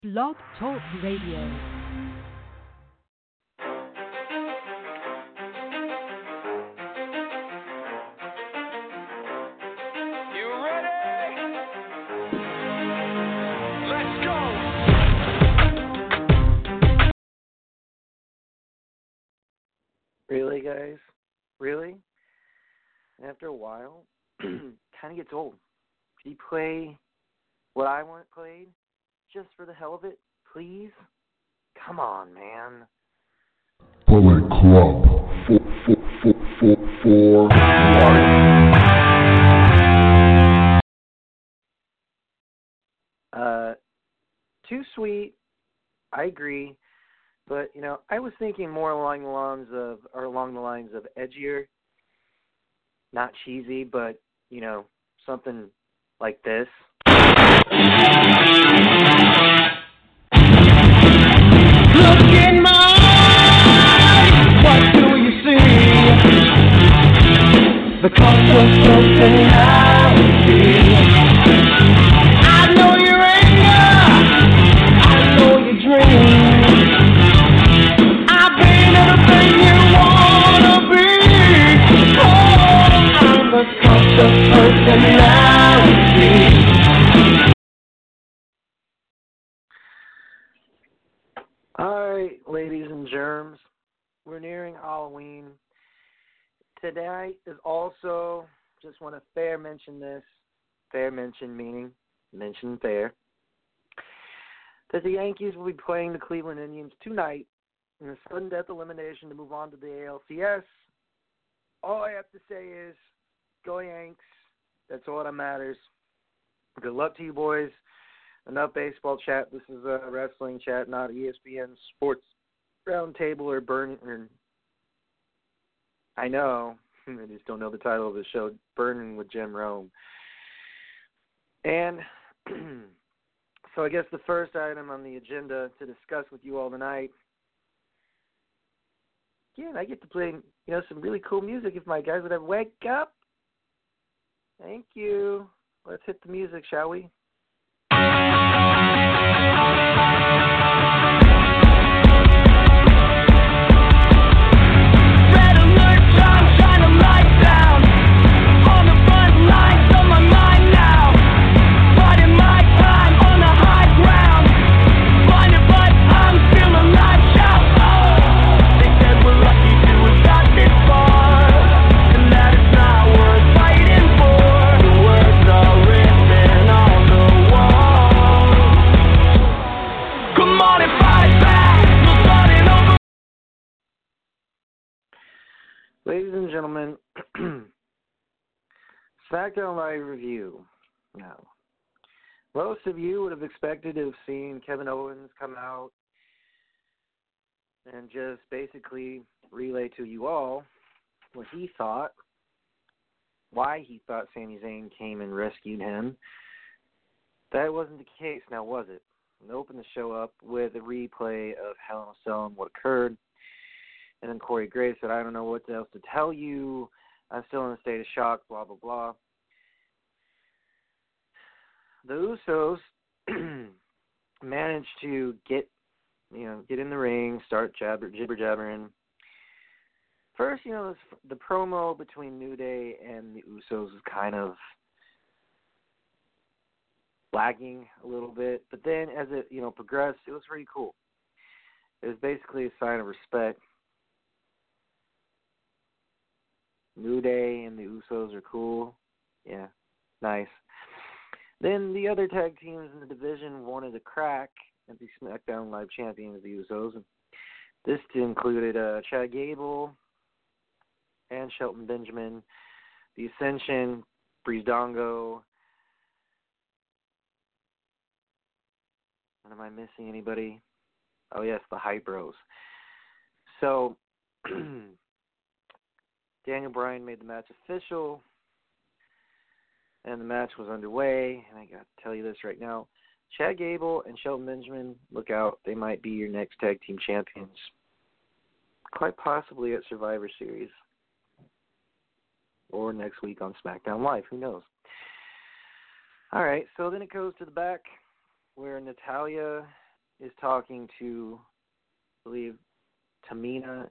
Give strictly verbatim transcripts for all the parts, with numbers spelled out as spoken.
Blog Talk Radio. Really, guys? Really? After a while, kind of gets old. Could you play what I want played just for the hell of it, please? Come on, man. Bullet Club for, for, for, for, for life. Uh, too sweet. I agree. But, you know, I was thinking more along the lines of, or along the lines of edgier, not cheesy, but, you know, something like this. Look in my eyes, what do you see? The constant personality. I know your anger, I know your dreams. I've been everything you wanna be. Oh, I'm the constant personality. All right, ladies and germs, we're nearing Halloween. Tonight is also, just want to fair mention this, fair mention meaning, mention fair, that the Yankees will be playing the Cleveland Indians tonight in a sudden death elimination to move on to the A L C S. All I have to say is, go Yanks. That's all that matters. Good luck to you boys. Enough baseball chat. This is a wrestling chat, not E S P N Sports Roundtable or Burn. Or, I know. I just don't know the title of the show. Burning with Jim Rome. And so I guess the first item on the agenda to discuss with you all tonight. Again, I get to play, you know, some really cool music. If my guys would have wake up. Thank you. Let's hit the music, shall we? Ladies and gentlemen, SmackDown Live review. Now, most of you would have expected to have seen Kevin Owens come out and just basically relay to you all what he thought, why he thought Sami Zayn came and rescued him. That wasn't the case, now was it? We opened the show up with a replay of Hell in a Cell and what occurred. And then Corey Graves said, I don't know what else to tell you. I'm still in a state of shock, blah, blah, blah. The Usos managed to get, you know, get in the ring, start jabber, jibber-jabbering. First, you know, this, the promo between New Day and the Usos is kind of lagging a little bit. But then as it, you know, progressed, it was pretty cool. It was basically a sign of respect. New Day and the Usos are cool. Yeah, nice. Then the other tag teams in the division wanted a crack at the SmackDown Live champions, the Usos. And this included uh, Chad Gable and Shelton Benjamin, the Ascension, Breezango. And am I missing anybody? Oh, yes, the Hype Bros. So Daniel Bryan made the match official, and the match was underway. And I got to tell you this right now. Chad Gable and Shelton Benjamin, look out. They might be your next tag team champions. Quite possibly at Survivor Series. Or next week on SmackDown Live. Who knows? All right, so then it goes to the back where Natalya is talking to, I believe, Tamina,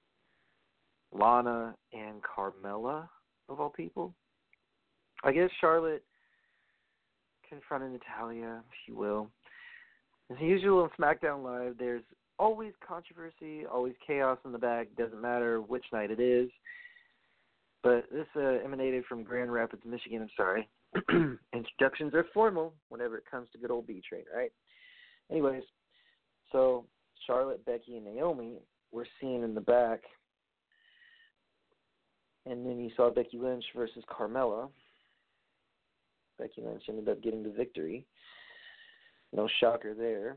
Lana, and Carmella, of all people. I guess Charlotte confronted Natalya, if you will. As usual on SmackDown Live, there's always controversy, always chaos in the back. Doesn't matter which night it is. But this uh, emanated from Grand Rapids, Michigan. I'm sorry. Introductions are formal whenever it comes to good old B-Train, right? Anyways, so Charlotte, Becky, and Naomi were seen in the back. And then you saw Becky Lynch versus Carmella. Becky Lynch ended up getting the victory. No shocker there.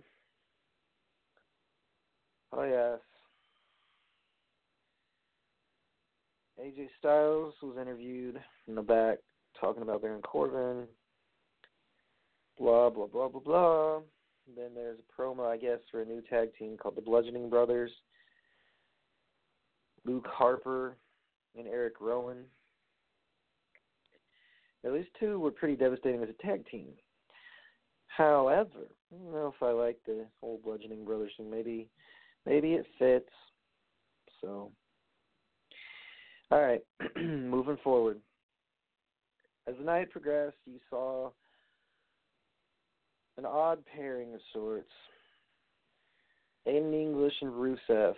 Oh, yes. A J Styles was interviewed in the back talking about Baron Corbin. Blah, blah, blah, blah, blah. And then there's a promo, I guess, for a new tag team called the Bludgeoning Brothers. Luke Harper and Eric Rowan. Now, these two were pretty devastating as a tag team. However, I don't know if I like the whole Bludgeoning Brothers thing. Maybe, maybe it fits. So, all right, moving forward. As the night progressed, you saw an odd pairing of sorts. Aiden English and Rusev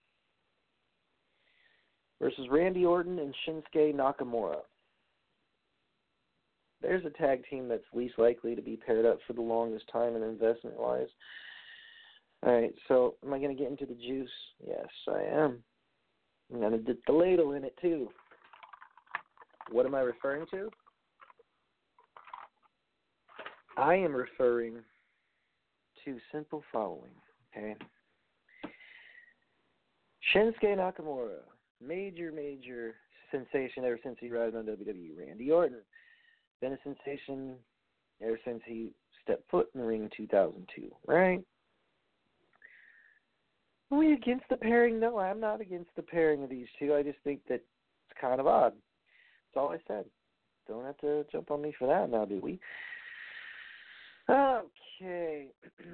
versus Randy Orton and Shinsuke Nakamura. There's a tag team that's least likely to be paired up for the longest time and investment-wise. All right, so am I going to get into the juice? Yes, I am. I'm going to dip the ladle in it, too. What am I referring to? I am referring to simple following, okay? Shinsuke Nakamura, major, major sensation ever since he arrived on W W E. Randy Orton, been a sensation ever since he stepped foot in the ring in two thousand two, right? Are we against the pairing? No, I'm not against the pairing of these two. I just think that it's kind of odd. That's all I said. Don't have to jump on me for that now, do we? Okay.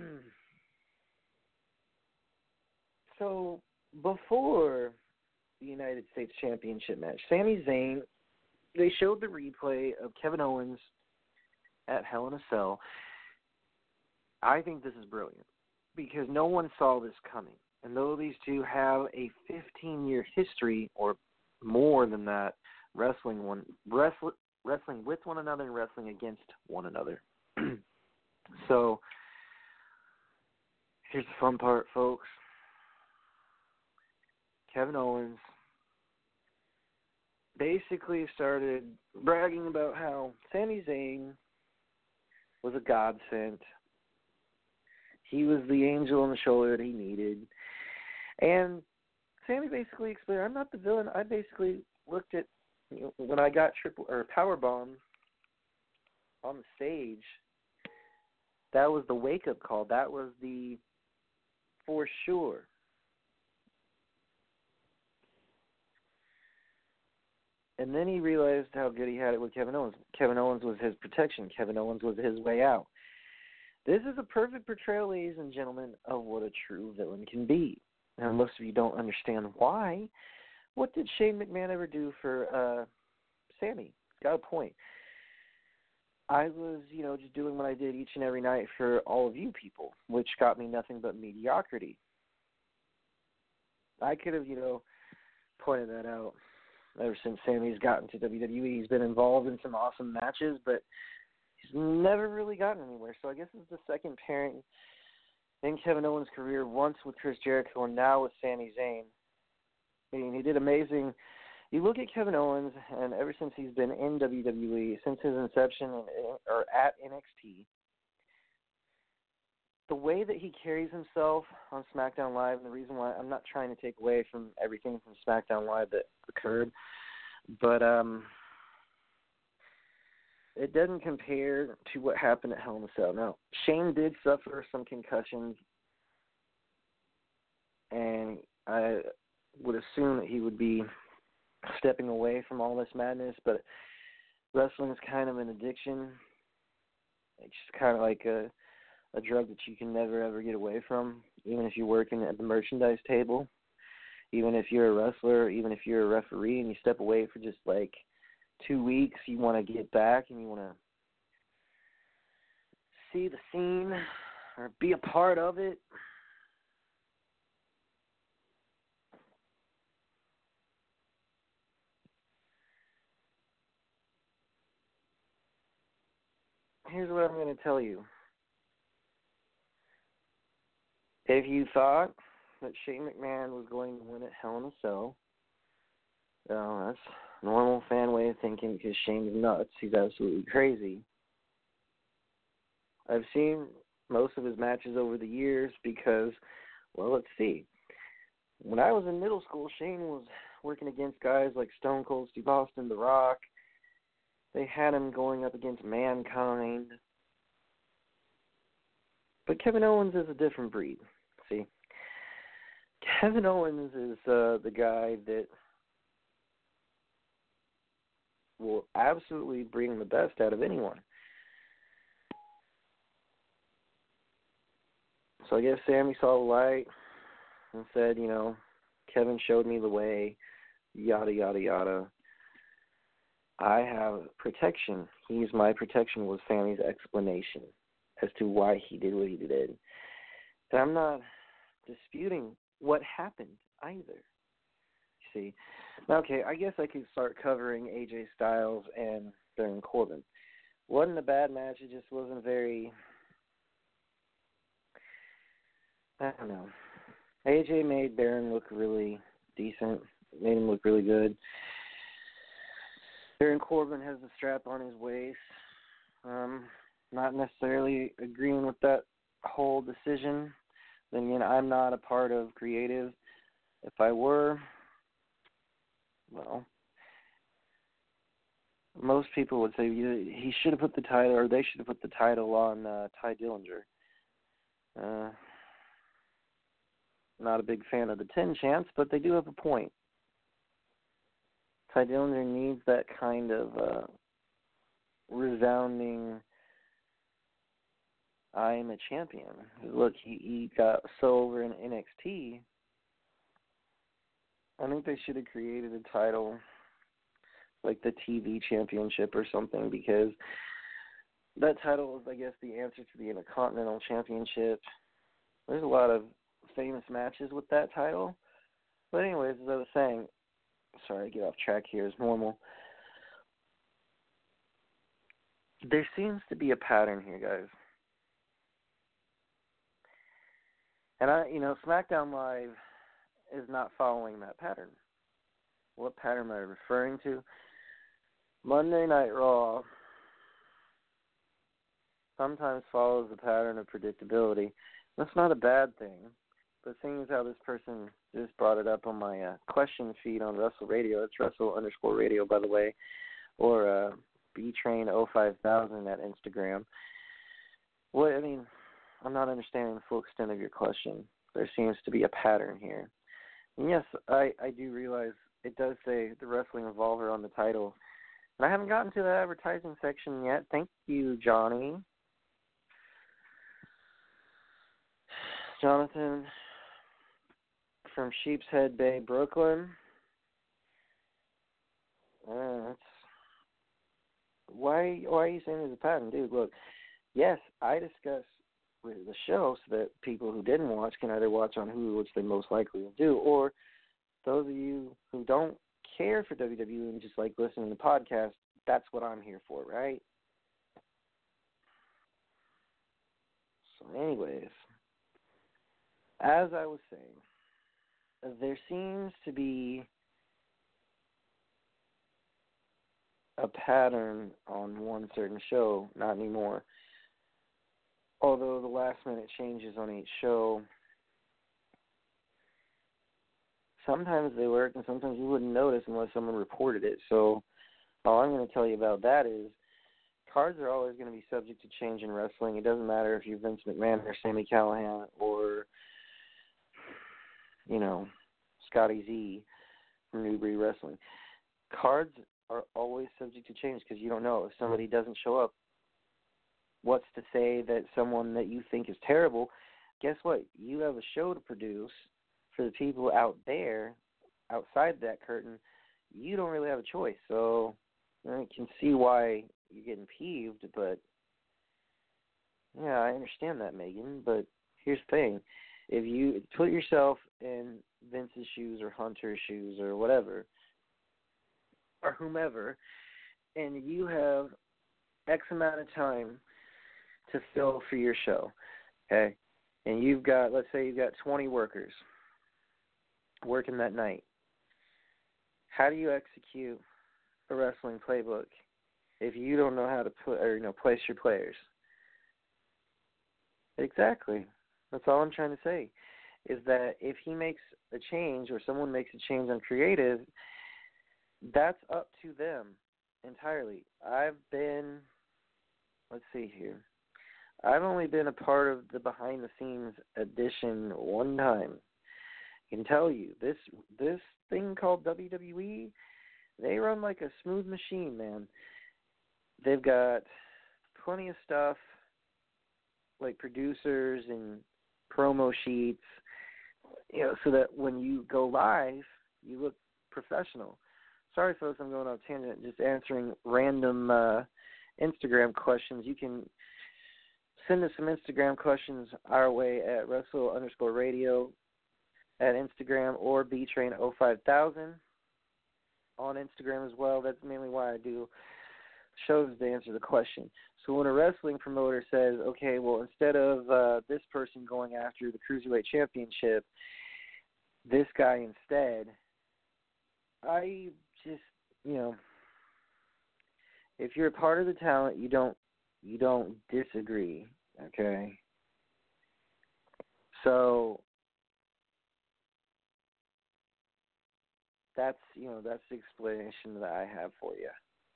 So, before the United States Championship match, Sami Zayn, they showed the replay of Kevin Owens at Hell in a Cell. I think this is brilliant because no one saw this coming. And though these two have a fifteen-year history or more than that, wrestling one wrestling, wrestling with one another and wrestling against one another. So, here's the fun part, folks. Kevin Owens basically started bragging about how Sami Zayn was a godsend. He was the angel on the shoulder that he needed. And Sami basically explained, I'm not the villain. I basically looked at, you know, when I got triple or powerbomb on the stage, that was the wake-up call. That was the for sure. And then he realized how good he had it with Kevin Owens. Kevin Owens was his protection. Kevin Owens was his way out. This is a perfect portrayal, ladies and gentlemen, of what a true villain can be. Now, most of you don't understand why. What did Shane McMahon ever do for uh, Sami? Got a point. I was, you know, just doing what I did each and every night for all of you people, which got me nothing but mediocrity. I could have, you know, pointed that out ever since Sami's gotten to W W E. He's been involved in some awesome matches, but he's never really gotten anywhere. So I guess it's the second pairing in Kevin Owens' career, once with Chris Jericho and now with Sami Zayn. I mean, he did amazing. You look at Kevin Owens, and ever since he's been in W W E, since his inception or at N X T, the way that he carries himself on SmackDown Live, and the reason why I'm not trying to take away from everything from SmackDown Live that occurred, but um, it doesn't compare to what happened at Hell in a Cell. Now, Shane did suffer some concussions, and I would assume that he would be stepping away from all this madness, but wrestling is kind of an addiction. It's just kind of like a, a drug that you can never, ever get away from, even if you're working at the merchandise table, even if you're a wrestler, even if you're a referee and you step away for just like two weeks, you want to get back and you want to see the scene or be a part of it. Here's what I'm going to tell you. If you thought that Shane McMahon was going to win at Hell in a Cell, well, that's a normal fan way of thinking because Shane's nuts. He's absolutely crazy. I've seen most of his matches over the years because, well, let's see. When I was in middle school, Shane was working against guys like Stone Cold Steve Austin, The Rock. They had him going up against Mankind. But Kevin Owens is a different breed. See, Kevin Owens is uh, the guy that will absolutely bring the best out of anyone. So I guess Sammy saw the light and said, you know, Kevin showed me the way, yada, yada, yada. I have protection. He's my protection was Sammy's explanation as to why he did what he did. And I'm not disputing what happened either. See, okay, I guess I could start covering A J Styles and Baron Corbin. Wasn't a bad match. It just wasn't very, I don't know. A J made Baron look really decent, made him look really good. Baron Corbin has the strap on his waist. Um, not necessarily agreeing with that whole decision. Then again, I'm not a part of creative. If I were, well, most people would say he should have put the title, or they should have put the title on uh, Ty Dillinger. Uh, not a big fan of the ten chance, but they do have a point. Ty Dillinger needs that kind of uh, resounding, I am a champion. Look, he, he got so over in N X T. I think they should have created a title like the T V Championship or something, because that title is, I guess, the answer to the Intercontinental Championship. There's a lot of famous matches with that title. But anyways, as I was saying, sorry to get off track here as normal. There seems to be a pattern here, guys. And, I, you know, SmackDown Live is not following that pattern. What pattern am I referring to? Monday Night Raw sometimes follows the pattern of predictability. That's not a bad thing. But seeing as how this person just brought it up on my uh, question feed on Wrestle Radio, it's Wrestle underscore radio, by the way, or uh, B Train oh five thousand at Instagram. What I mean, I'm not understanding the full extent of your question. There seems to be a pattern here. And yes, I, I do realize it does say the Wrestling Revolver on the title. And I haven't gotten to the advertising section yet. Thank you, Johnny. Jonathan from Sheepshead Bay, Brooklyn. Uh, that's, why, why are you saying there's a pattern? Dude, look, yes, I discuss the show so that people who didn't watch can either watch on Hulu, which they most likely will do, or those of you who don't care for W W E and just like listening to podcasts, that's what I'm here for, right? So anyways, as I was saying, there seems to be a pattern on one certain show, not anymore. Although the last minute changes on each show, sometimes they work and sometimes you wouldn't notice unless someone reported it. So all I'm going to tell you about that is cards are always going to be subject to change in wrestling. It doesn't matter if you're Vince McMahon or Sami Callihan or, you know, Scotty Z from Newbury Wrestling. Cards are always subject to change because you don't know. If somebody doesn't show up what's to say that someone that you think is terrible, guess what? You have a show to produce for the people out there, outside that curtain. You don't really have a choice. So I can see why you're getting peeved, but yeah, I understand that, Megan. But here's the thing. If you put yourself in Vince's shoes or Hunter's shoes or whatever, or whomever, and you have X amount of time to fill for your show, okay, and you've got, let's say you've got twenty workers working that night, how do you execute a wrestling playbook if you don't know how to put, or, you know, place your players? Exactly. That's all I'm trying to say, is that if he makes a change or someone makes a change on creative, that's up to them entirely. I've been, let's see here, I've only been a part of the behind-the-scenes edition one time. I can tell you, this this thing called W W E, they run like a smooth machine, man. They've got plenty of stuff, like producers and promo sheets, you know, so that when you go live, you look professional. Sorry, folks, I'm going on a tangent, just answering random uh, Instagram questions. You can send us some Instagram questions our way at Wrestle underscore radio at Instagram, or B Train oh five thousand on Instagram as well. That's mainly why I do shows, to answer the question. So when a wrestling promoter says, okay, well, instead of uh, this person going after the Cruiserweight Championship, this guy instead, I just, you know, if you're a part of the talent, you don't, you don't disagree, okay? So that's, you know, that's the explanation that I have for you.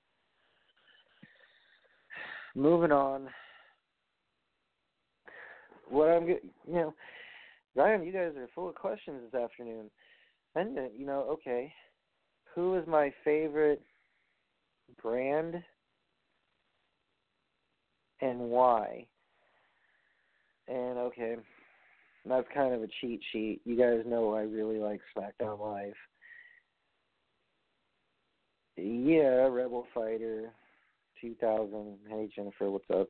Moving on. What I'm, you know, Ryan, you guys are full of questions this afternoon. And, you know, okay, who is my favorite brand and why? And, okay, that's kind of a cheat sheet. You guys know I really like SmackDown Live. Yeah, Rebel Fighter two thousand. Hey, Jennifer, what's up?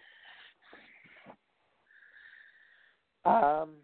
Um,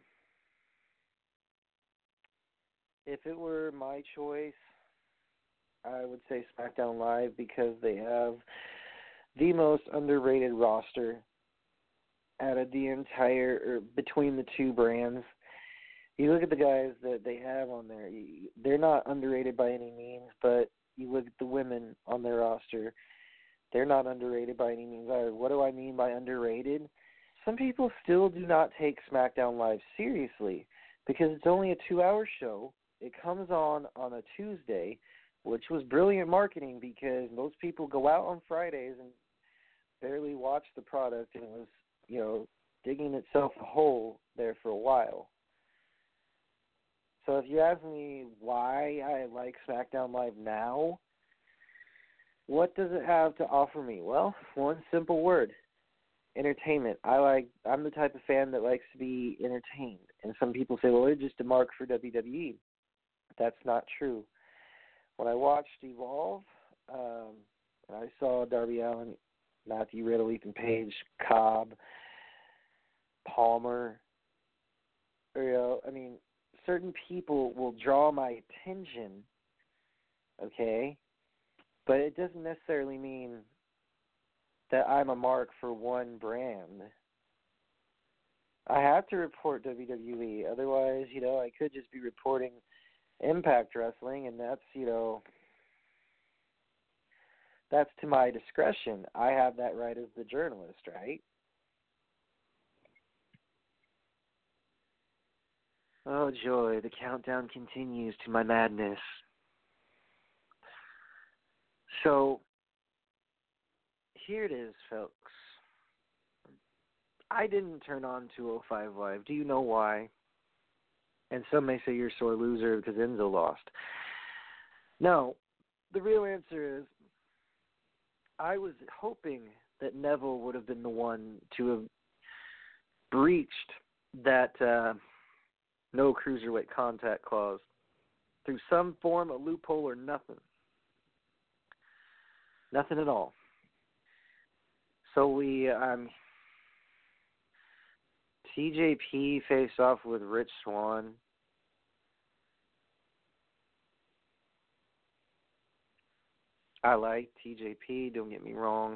if it were my choice, I would say SmackDown Live, because they have the most underrated roster out of the entire, or between the two brands. You look at the guys that they have on there, they're not underrated by any means, but you look at the women on their roster, they're not underrated by any means either. What do I mean by underrated? Some people still do not take SmackDown Live seriously because it's only a two-hour show. It comes on on a Tuesday, which was brilliant marketing because most people go out on Fridays and barely watch the product, and it was, you know, digging itself a hole there for a while. So if you ask me why I like SmackDown Live now, what does it have to offer me? Well, one simple word: entertainment. I like. I'm the type of fan that likes to be entertained. And some people say, well, it's just a mark for W W E. That's not true. When I watched Evolve, um, and I saw Darby Allin, Matthew Riddle, Ethan Page, Cobb, Palmer, or, you know, I mean, certain people will draw my attention, okay? But it doesn't necessarily mean that I'm a mark for one brand. I have to report W W E. Otherwise, you know, I could just be reporting Impact Wrestling, and that's, you know, that's to my discretion. I have that right as the journalist, right? Oh, joy, the countdown continues to my madness. So, here it is, folks. I didn't turn on two oh five Live. Do you know why? And some may say you're a sore loser because Enzo lost. No, the real answer is I was hoping that Neville would have been the one to have breached that uh, no cruiserweight contact clause through some form of loophole or nothing. Nothing at all. So we, um, T J P faced off with Rich Swann. I like T J P, don't get me wrong.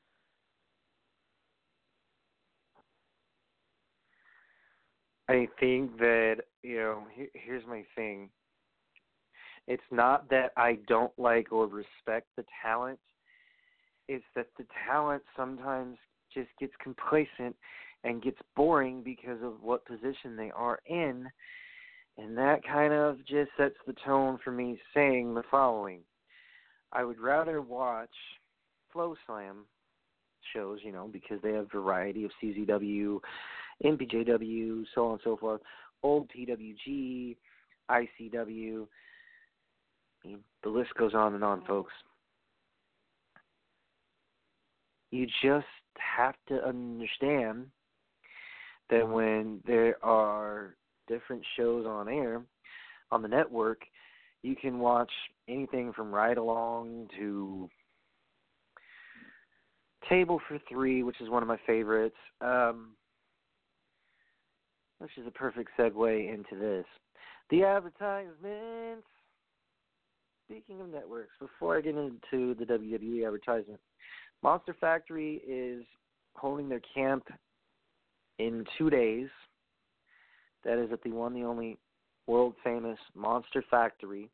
I think that, you know, here, here's my thing. It's not that I don't like or respect the talent. It's that the talent sometimes just gets complacent and gets boring because of what position they are in. And that kind of just sets the tone for me saying the following. I would rather watch Flow Slam shows, you know, because they have variety of C Z W, N P J W, so on and so forth, old P W G, I C W. I mean, the list goes on and on, folks. You just have to understand that when there are different shows on air on the network, you can watch anything from Ride Along to Table for Three, which is one of my favorites, um, which is a perfect segue into this. The advertisements. Speaking of networks, before I get into the W W E advertisement, Monster Factory is holding their camp in two days. That is at the one, the only, world-famous Monster Factory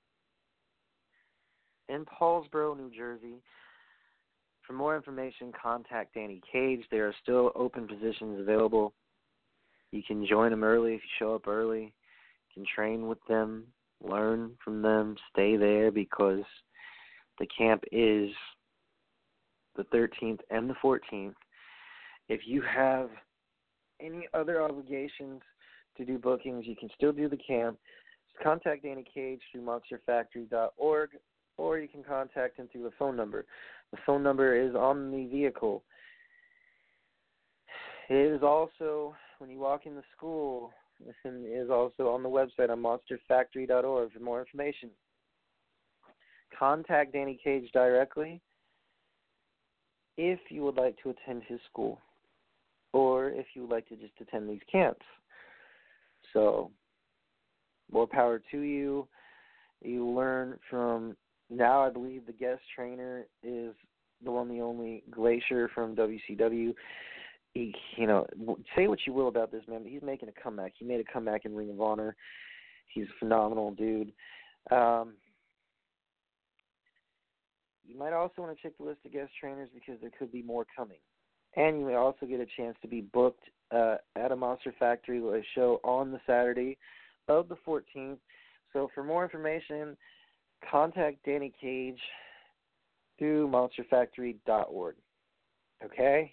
in Paulsboro, New Jersey. For more information, contact Danny Cage. There are still open positions available. You can join them early if you show up early. You can train with them, learn from them, stay there because the camp is the thirteenth and the fourteenth. If you have any other obligations to do bookings, you can still do the camp. Just contact Danny Cage through monster factory dot org, or you can contact him through the phone number. The phone number is on the vehicle. It is also, when you walk in the school, it is also on the website on monster factory dot org for more information. Contact Danny Cage directly if you would like to attend his school, or if you would like to just attend these camps. So, more power to you. You learn from, now I believe the guest trainer is the one, the only Glacier from W C W. He, you know, say what you will about this man, but he's making a comeback. He made a comeback in Ring of Honor. He's a phenomenal dude. Um, you might also want to check the list of guest trainers because there could be more coming. And you may also get a chance to be booked uh, at a Monster Factory show on the Saturday of the fourteenth. So for more information, contact Danny Cage through monster factory dot org. Okay?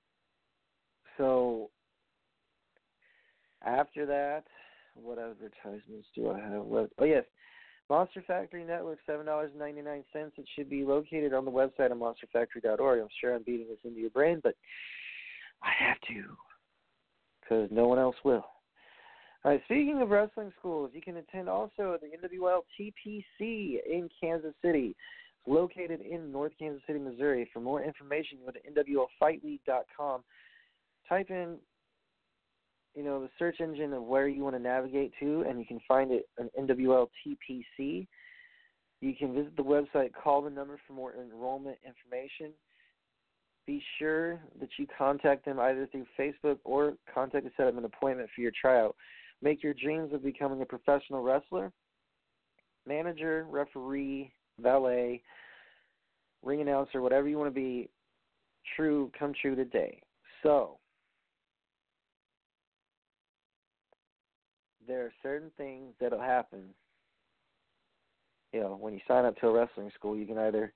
So after that, what advertisements do I have left? Oh, yes. Monster Factory Network, seven dollars and ninety-nine cents. It should be located on the website of monster factory dot org. I'm sure I'm beating this into your brain, but I have to because no one else will. All right, speaking of wrestling schools, you can attend also the N W L T P C in Kansas City. It's located in North Kansas City, Missouri. For more information, go to N W L fight league dot com. Type in, you know, the search engine of where you want to navigate to, and you can find it on N W L T P C. You can visit the website, call the number for more enrollment information. Be sure that you contact them either through Facebook or contact to set up an appointment for your tryout. Make your dreams of becoming a professional wrestler, manager, referee, valet, ring announcer, whatever you want to be, true, come true today. So, there are certain things that will happen. You know, when you sign up to a wrestling school, you can either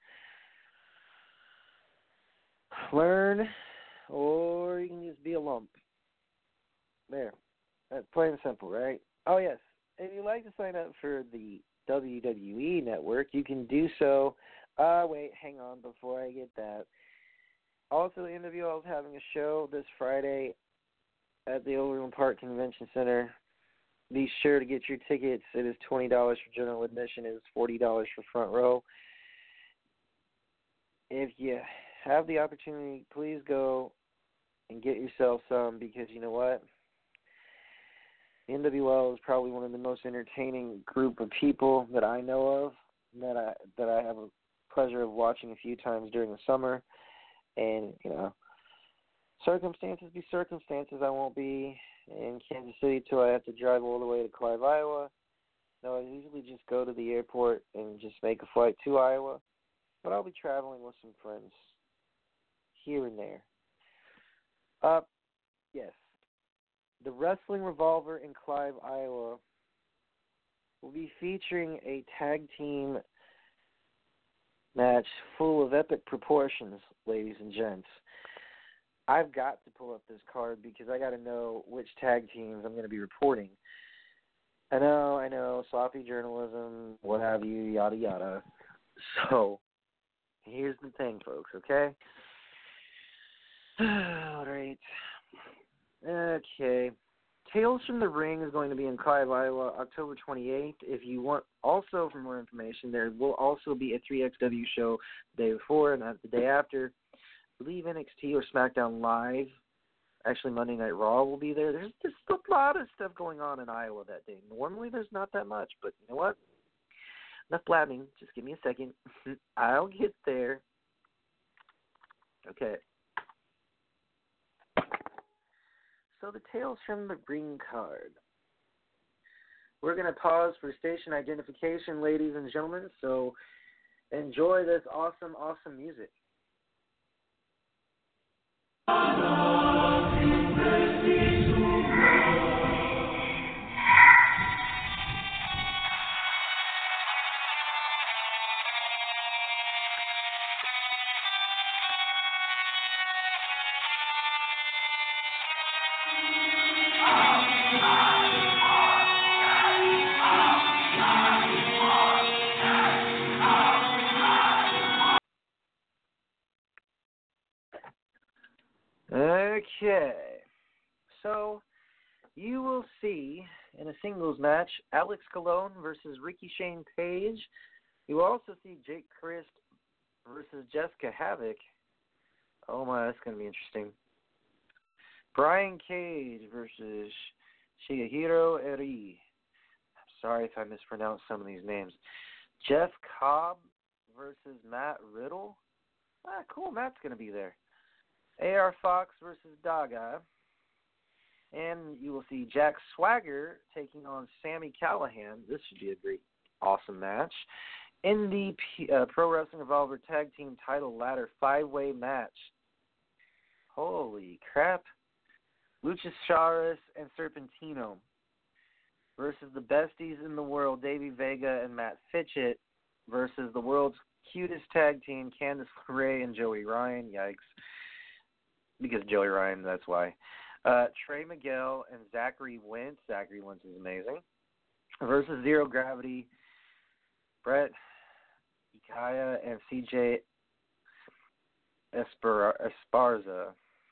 learn or you can just be a lump. There. That's plain and simple, right? Oh, yes. If you'd like to sign up for the W W E Network, you can do so. Uh, wait, hang on before I get that. Also, the N W L is having a show this Friday at the Overland Park Convention Center. Be sure to get your tickets. It is twenty dollars for general admission. It is forty dollars for front row. If you have the opportunity, please go and get yourself some, because you know what? The N W L is probably one of the most entertaining group of people that I know of, that I that I have a pleasure of watching a few times during the summer. And, you know, circumstances be circumstances. I won't be in Kansas City till I have to drive all the way to Clive, Iowa. No, I usually just go to the airport and just make a flight to Iowa. But I'll be traveling with some friends here and there. Uh, yes. The Wrestling Revolver in Clive, Iowa will be featuring a tag team match full of epic proportions, ladies and gents. I've got to pull up this card because I got to know which tag teams I'm going to be reporting. I know, I know, sloppy journalism, what have you, yada, yada. So, here's the thing, folks, okay? All right. Okay. Tales from the Ring is going to be in Clive, Iowa, October twenty-eighth. If you want also for more information, there will also be a three X W show the day before and the day after. I believe N X T or SmackDown Live, actually Monday Night Raw will be there. There's just a lot of stuff going on in Iowa that day. Normally there's not that much, but you know what? Enough blabbing. Just give me a second. I'll get there. Okay. So the Tales from the Ring card. We're going to pause for station identification, ladies and gentlemen, so enjoy this awesome, awesome music. Okay, so you will see in a singles match Alex Colon versus Ricky Shane Page. You will also see Jake Crist versus Jessica Havoc. Oh my, that's going to be interesting. Brian Cage versus Shigehiro Eri. I'm sorry if I mispronounced some of these names. Jeff Cobb versus Matt Riddle. Ah, cool, Matt's going to be there. A R Fox versus Daga. And you will see Jack Swagger taking on Sami Callihan. This should be a great, awesome match. In the P- uh, Pro Wrestling Revolver Tag Team Title Ladder five-way match. Holy crap. Luchasaurus and Serpentino versus the besties in the world, Davey Vega and Matt Fitchett, versus the world's cutest tag team, Candice LeRae and Joey Ryan. Yikes. Because Joey Ryan, that's why. Uh, Trey Miguel and Zachary Wentz. Zachary Wentz is amazing. Versus Zero Gravity, Brett Ikaya and C J Espar- Esparza.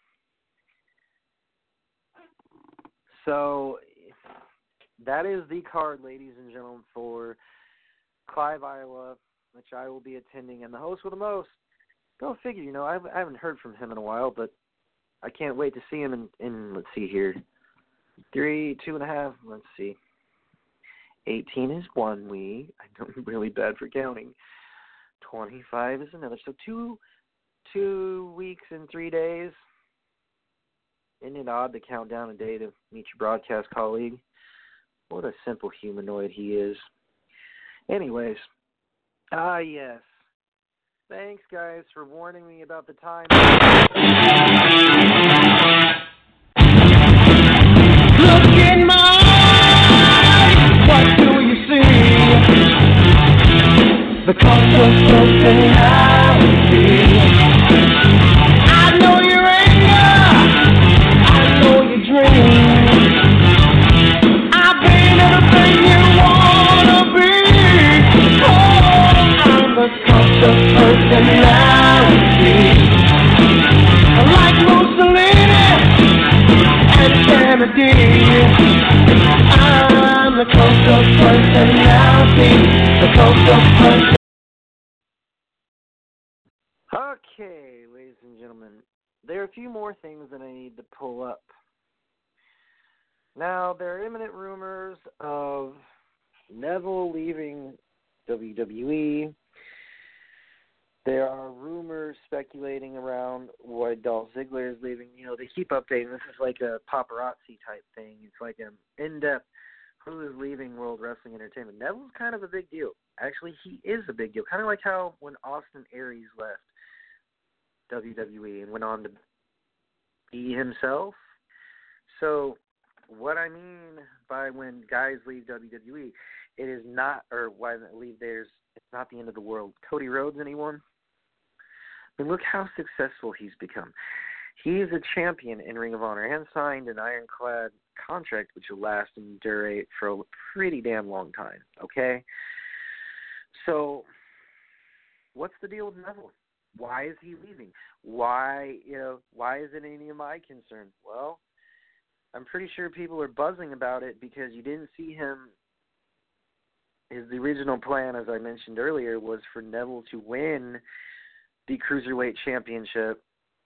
So that is the card, ladies and gentlemen, for Clive, Iowa, which I will be attending. And the host with the most, go figure, you know, I've, I haven't heard from him in a while, but I can't wait to see him in, in, let's see here, three, two and a half, let's see. eighteen is one week. I'm really bad for counting. twenty-five is another. So two, two weeks and three days. Isn't it odd to count down a day to meet your broadcast colleague? What a simple humanoid he is. Anyways, ah, yes. Thanks, guys, for warning me about the time. Look in my eyes, what do you see? The cost of personality. I know your anger, I know your dreams. I've been everything you wanna be. Oh, I'm the cost of personality. the cult of personality. The cult of personality. Okay, ladies and gentlemen, there are a few more things that I need to pull up. Now, there are imminent rumors of Neville leaving W W E. There are rumors speculating around why Dolph Ziggler is leaving. You know, they keep updating. This is like a paparazzi type thing. It's like an in-depth who is leaving World Wrestling Entertainment. Neville's kind of a big deal. Actually, he is a big deal. Kind of like how when Austin Aries left W W E and went on to be himself. So what I mean by when guys leave W W E, it is not, or why they leave theirs, it's not the end of the world. Cody Rhodes, anyone? I mean, look how successful he's become. He is a champion in Ring of Honor and signed an ironclad contract which will last and durate for a pretty damn long time, okay? So what's the deal with Neville? Why is he leaving? Why, you know, why is it any of my concern? Well, I'm pretty sure people are buzzing about it because you didn't see him. His the original plan, as I mentioned earlier, was for Neville to win the Cruiserweight Championship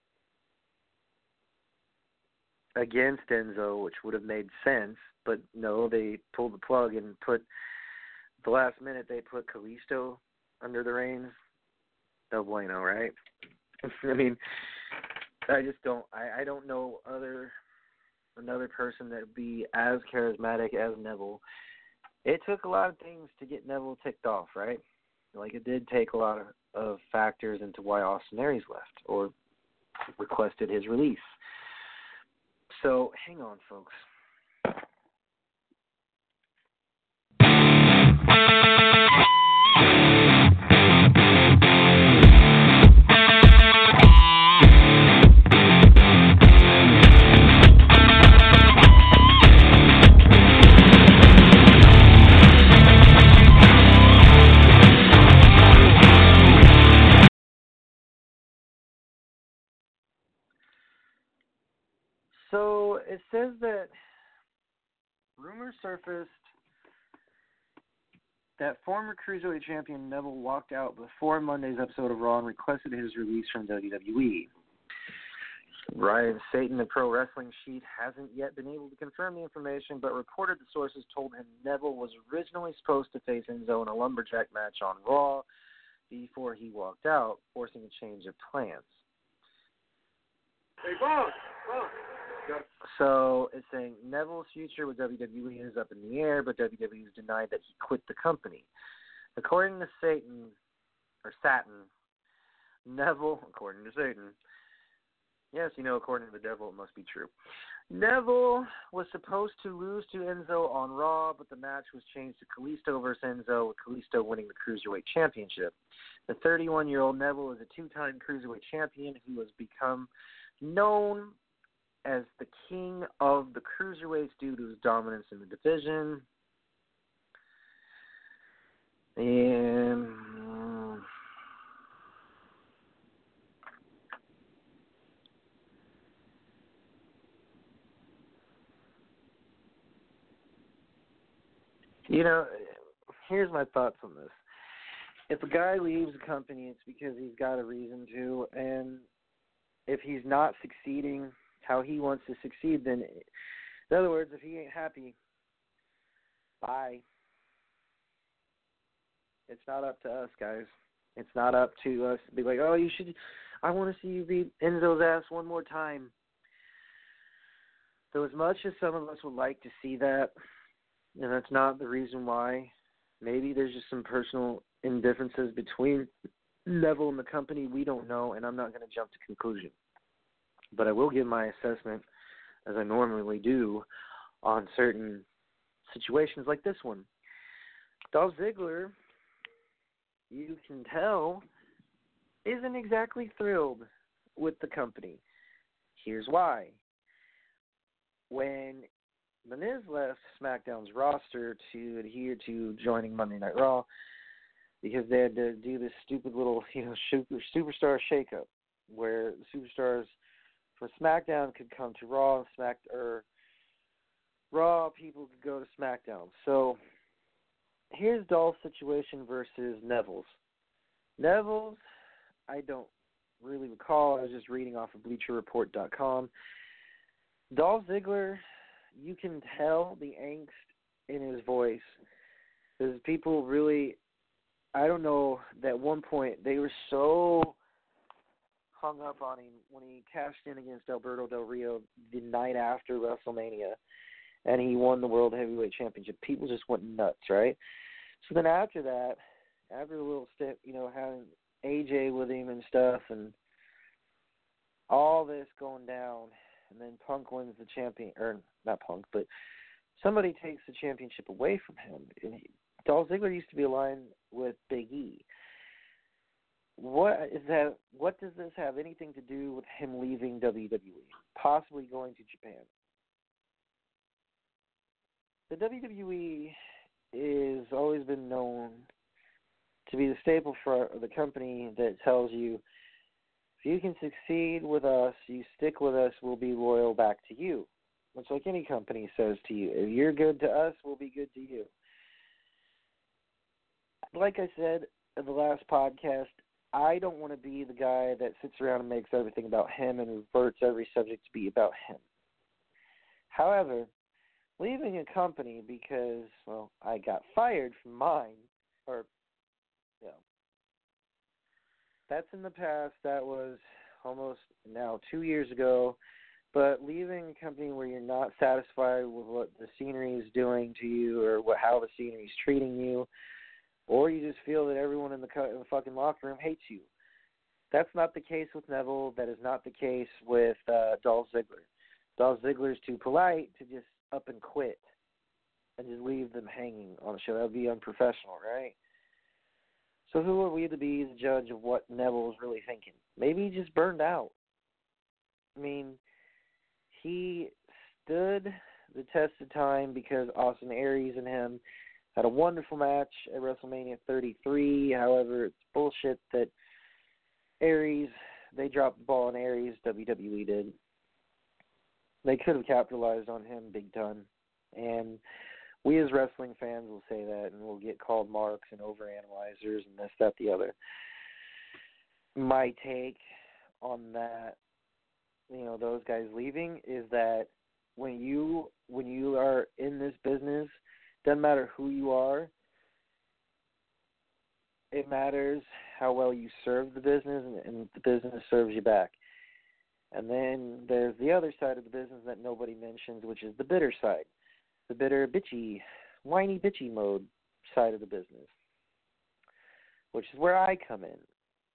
against Enzo, which would have made sense. But no, they pulled the plug and put, the last minute, they put Kalisto under the reins. No bueno, right? I mean, I just don't, I, I don't know other, another person that would be as charismatic as Neville. It took a lot of things to get Neville ticked off, right? Like it did take a lot of, of factors into why Austin Aries left or requested his release. So hang on, folks. So it says that rumors surfaced that former Cruiserweight champion Neville walked out before Monday's episode of Raw and requested his release from W W E. Ryan Satan, the Pro Wrestling Sheet, hasn't yet been able to confirm the information, but reported the sources told him Neville was originally supposed to face Enzo in a lumberjack match on Raw before he walked out, forcing a change of plans. Hey, boss, boss. So it's saying Neville's future with W W E is up in the air, but W W E has denied that he quit the company. According to Satan, or Satin, Neville, according to Satan, yes, you know, according to the devil, it must be true. Neville was supposed to lose to Enzo on Raw, but the match was changed to Kalisto versus Enzo, with Kalisto winning the Cruiserweight Championship. The thirty-one-year-old Neville is a two-time Cruiserweight champion who has become known as the king of the Cruiserweights due to his dominance in the division. And you know, here's my thoughts on this. If a guy leaves a company, it's because he's got a reason to, and if he's not succeeding how he wants to succeed, then, in other words, if he ain't happy, bye. It's not up to us, guys. It's not up to us to be like, oh, you should, I want to see you beat Enzo's ass one more time. So as much as some of us would like to see that, and that's not the reason why, maybe there's just some personal indifferences between Neville and the company, we don't know, and I'm not going to jump to conclusion. But I will give my assessment, as I normally do, on certain situations like this one. Dolph Ziggler, you can tell, isn't exactly thrilled with the company. Here's why. When The Miz left SmackDown's roster to adhere to joining Monday Night Raw, because they had to do this stupid little, you know, super, superstar shakeup, where the superstars from SmackDown could come to Raw, Smack or Raw, people could go to SmackDown. So here's Dolph's situation versus Neville's. Neville's, I don't really recall. I was just reading off of Bleacher Report dot com. Dolph Ziggler, you can tell the angst in his voice. Because people really, I don't know, at one point they were so hung up on him when he cashed in against Alberto Del Rio the night after WrestleMania and he won the World Heavyweight Championship. People just went nuts, right? So then after that, after a little step, you know, having A J with him and stuff and all this going down, and then Punk wins the champion, or not Punk, but somebody takes the championship away from him. And he, Dolph Ziggler used to be aligned with Big E. What is that? What does this have anything to do with him leaving W W E, possibly going to Japan? The W W E is always been known to be the staple for the company that tells you, if you can succeed with us, you stick with us, we'll be loyal back to you. Much like any company says to you, if you're good to us, we'll be good to you. Like I said in the last podcast, I don't want to be the guy that sits around and makes everything about him and reverts every subject to be about him. However, leaving a company because, well, I got fired from mine, or, you know, that's in the past. That was almost now two years ago. But leaving a company where you're not satisfied with what the scenery is doing to you or what, how the scenery is treating you, or you just feel that everyone in the, in the fucking locker room hates you. That's not the case with Neville. That is not the case with uh, Dolph Ziggler. Dolph Ziggler is too polite to just up and quit and just leave them hanging on the show. That would be unprofessional, right? So who are we to be the judge of what Neville is really thinking? Maybe he just burned out. I mean, he stood the test of time because Austin Aries and him had a wonderful match at WrestleMania thirty-three. However, it's bullshit that Aries, they dropped the ball on Aries, W W E did. They could have capitalized on him big time. And we as wrestling fans will say that, and we'll get called marks and overanalyzers and this, that, the other. My take on that, you know, those guys leaving, is that when you when you are in this business, doesn't matter who you are, it matters how well you serve the business and, and the business serves you back. And then there's the other side of the business that nobody mentions, which is the bitter side, the bitter, bitchy, whiny, bitchy mode side of the business, which is where I come in.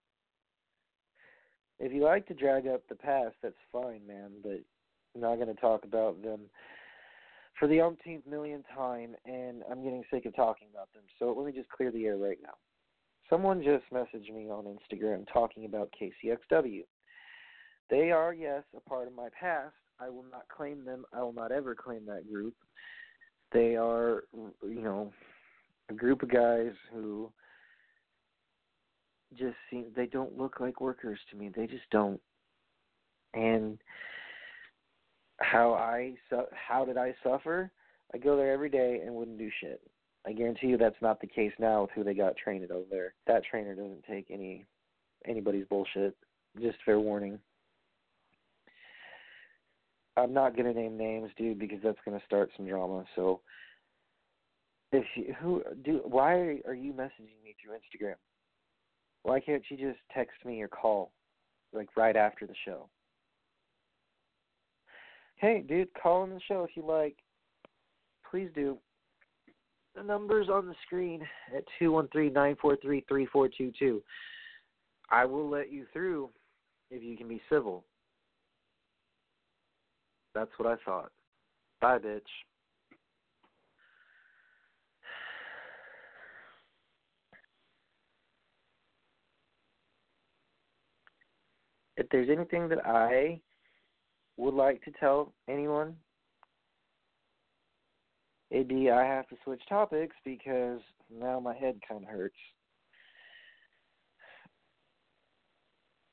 If you like to drag up the past, that's fine, man, but I'm not going to talk about them for the umpteenth millionth time, and I'm getting sick of talking about them. So let me just clear the air right now. Someone just messaged me on Instagram talking about K C X W. They are, yes, a part of my past. I will not claim them. I will not ever claim that group. They are, you know, a group of guys who just seem, they don't look like workers to me. They just don't. And how I su- how did I suffer? I go there every day and wouldn't do shit. I guarantee you that's not the case now with who they got trained over there. That trainer doesn't take any anybody's bullshit. Just fair warning. I'm not gonna name names, dude, because that's gonna start some drama. So, if you, who do why are you messaging me through Instagram? Why can't you just text me or call, like right after the show? Hey, dude, call in the show if you like. Please do. The number's on the screen at two one three, nine four three, three four two two. I will let you through if you can be civil. That's what I thought. Bye, bitch. If there's anything that I would like to tell anyone, it'd be I have to switch topics because now my head kind of hurts.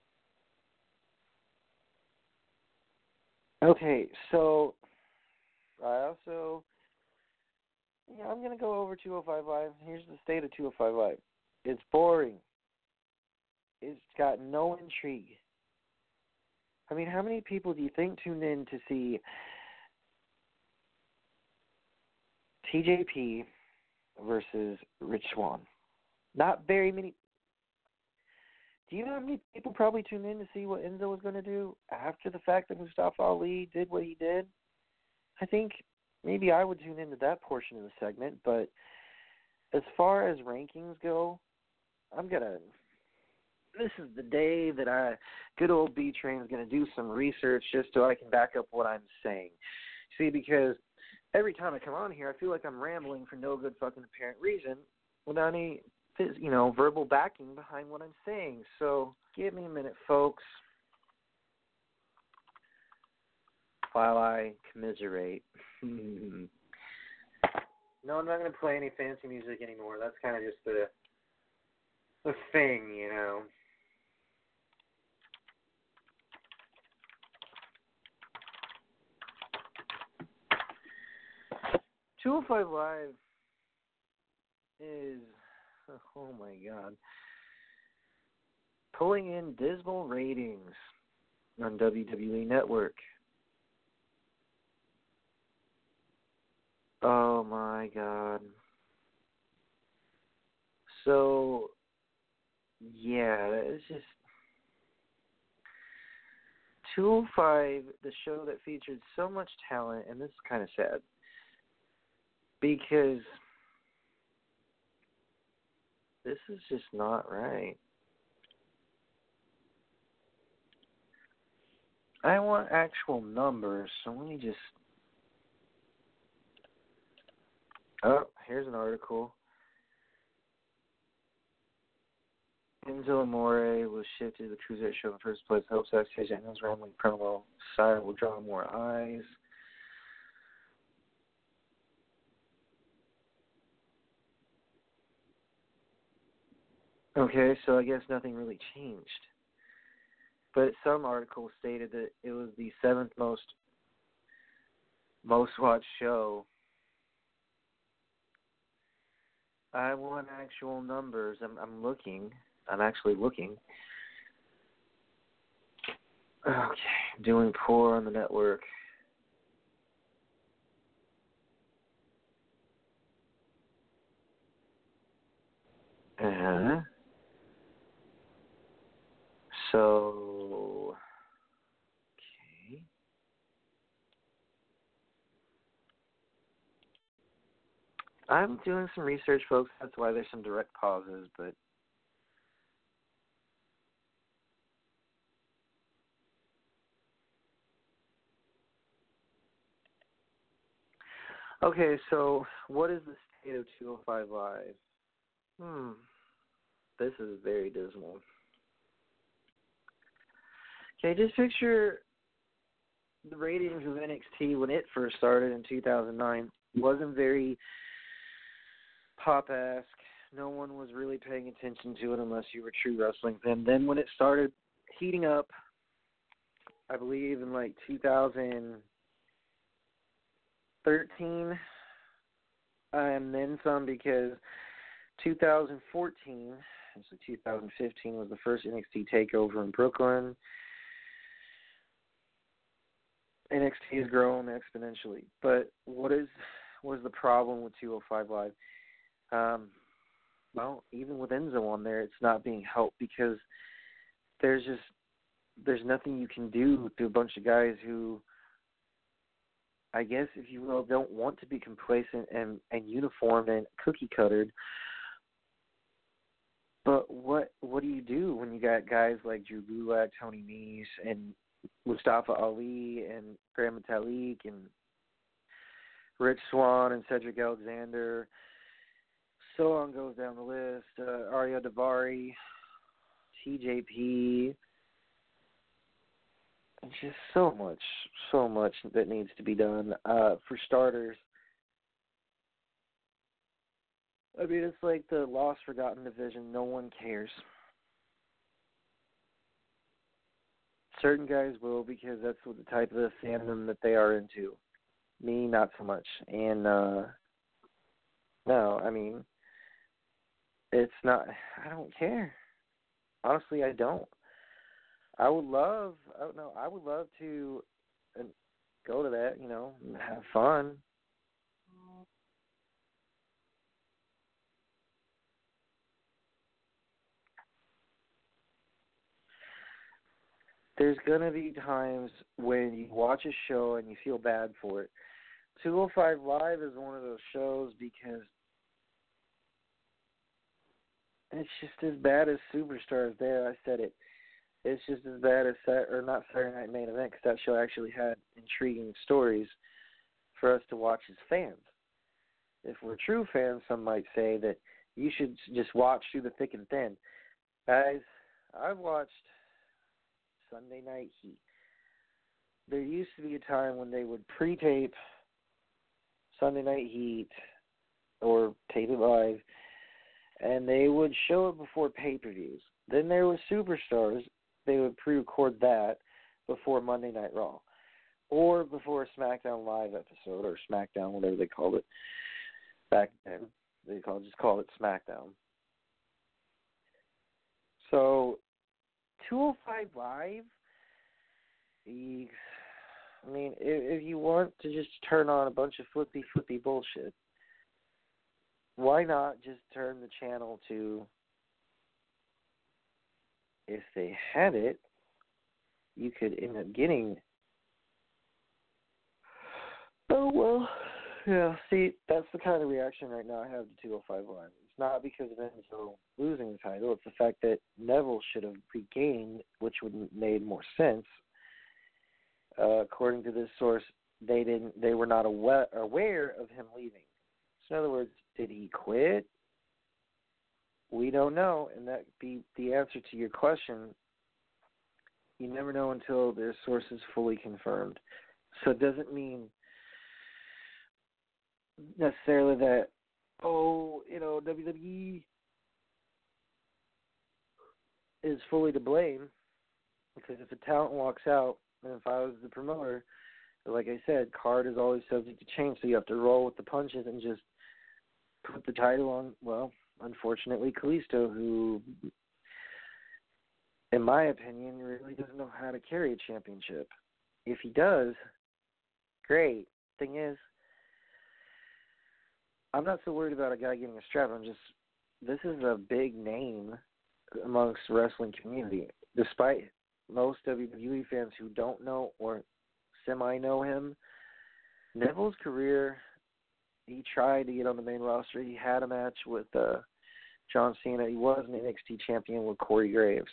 Okay, so I also, yeah, I'm going to go over two oh five Live. Here's the state of two oh five Live. It's boring. It's got no intrigue. I mean, how many people do you think tuned in to see T J P versus Rich Swann? Not very many. Do you know how many people probably tuned in to see what Enzo was going to do after the fact that Mustafa Ali did what he did? I think maybe I would tune into that portion of the segment, but as far as rankings go, I'm going to – this is the day that I – good old B-Train is going to do some research just so I can back up what I'm saying. See, because every time I come on here, I feel like I'm rambling for no good fucking apparent reason without any – you know, verbal backing behind what I'm saying. So give me a minute, folks, while I commiserate. No, I'm not going to play any fancy music anymore. That's kind of just the the thing, you know. two oh five Live is... oh, my God. Pulling in dismal ratings on W W E Network. Oh, my God. So, yeah, it's just... two oh five, the show that featured so much talent, and this is kind of sad, because... this is just not right. I want actual numbers, so let me just... oh, here's an article. Enzo Amore was shifted to the Cruiserweight show in the first place. Hopes backstage and his rambling promo side will draw more eyes. Okay, so I guess nothing really changed. But some articles stated that it was the seventh most most watched show. I want actual numbers. I'm I'm looking. I'm actually looking. Okay, doing poor on the network. Uh-huh. So, okay. I'm doing some research, folks. That's why there's some direct pauses, but okay, so what is the state of two oh five Live? Hmm. This is very dismal. Okay, just picture the ratings of N X T when it first started in two thousand nine. It wasn't very pop-esque. No one was really paying attention to it unless you were a true wrestling fan. Then when it started heating up, I believe in like two thousand thirteen, and then some, because two thousand fourteen, so two thousand fifteen was the first N X T takeover in Brooklyn. N X T has grown exponentially. But what is what is the problem with two oh five Live? Um, well, even with Enzo on there, it's not being helped because there's just there's nothing you can do to a bunch of guys who, I guess, if you will, don't want to be complacent and, and uniformed and cookie-cuttered. But what what do you do when you got guys like Drew Gulak, Tony Nese, and Mustafa Ali, and Grand Metalik, and Rich Swann, and Cedric Alexander? So on goes down the list. Uh, Ariya Daivari, T J P. It's just so much, so much that needs to be done. Uh, for starters, I mean, it's like the Lost Forgotten division. No one cares. Certain guys will, because that's what the type of fandom that they are into. Me, not so much. And uh, no, I mean, it's not. I don't care. Honestly, I don't. I would love. I don't know. I would love to uh, go to that. You know, and have fun. There's gonna be times when you watch a show and you feel bad for it. two oh five Live is one of those shows because it's just as bad as Superstars. There, I said it. It's just as bad as Sat- or not Saturday Night Main Event, because that show actually had intriguing stories for us to watch as fans. If we're true fans, some might say that you should just watch through the thick and thin. Guys, I've watched Sunday Night Heat. There used to be a time when they would pre-tape Sunday Night Heat or tape it live, and they would show it before pay-per-views. Then there was Superstars. They would pre-record that before Monday Night Raw or before a SmackDown Live episode, or SmackDown, whatever they called it back then. They called just called it SmackDown. So two oh five Live, I mean, if, if you want to just turn on a bunch of flippy, flippy bullshit, why not just turn the channel to, if they had it, you could end up getting, oh, well, yeah, see, that's the kind of reaction right now I have to two oh five Live. It's not because of Enzo losing the title. It's the fact that Neville should have regained, which would have made more sense. Uh, according to this source, they didn't. They were not aware, aware of him leaving. So in other words, did he quit? We don't know, and that be the answer to your question. You never know until their source is fully confirmed. So it doesn't mean necessarily that, oh, you know, W W E is fully to blame, because if a talent walks out, and if I was the promoter, like I said, card is always subject to change, so you have to roll with the punches and just put the title on, well, unfortunately, Kalisto, who, in my opinion, really doesn't know how to carry a championship. If he does, great. Thing is, I'm not so worried about a guy getting a strap. I'm just, this is a big name amongst the wrestling community. Despite most W W E fans who don't know or semi-know him, Neville's career, he tried to get on the main roster. He had a match with uh, John Cena. He was an N X T champion with Corey Graves.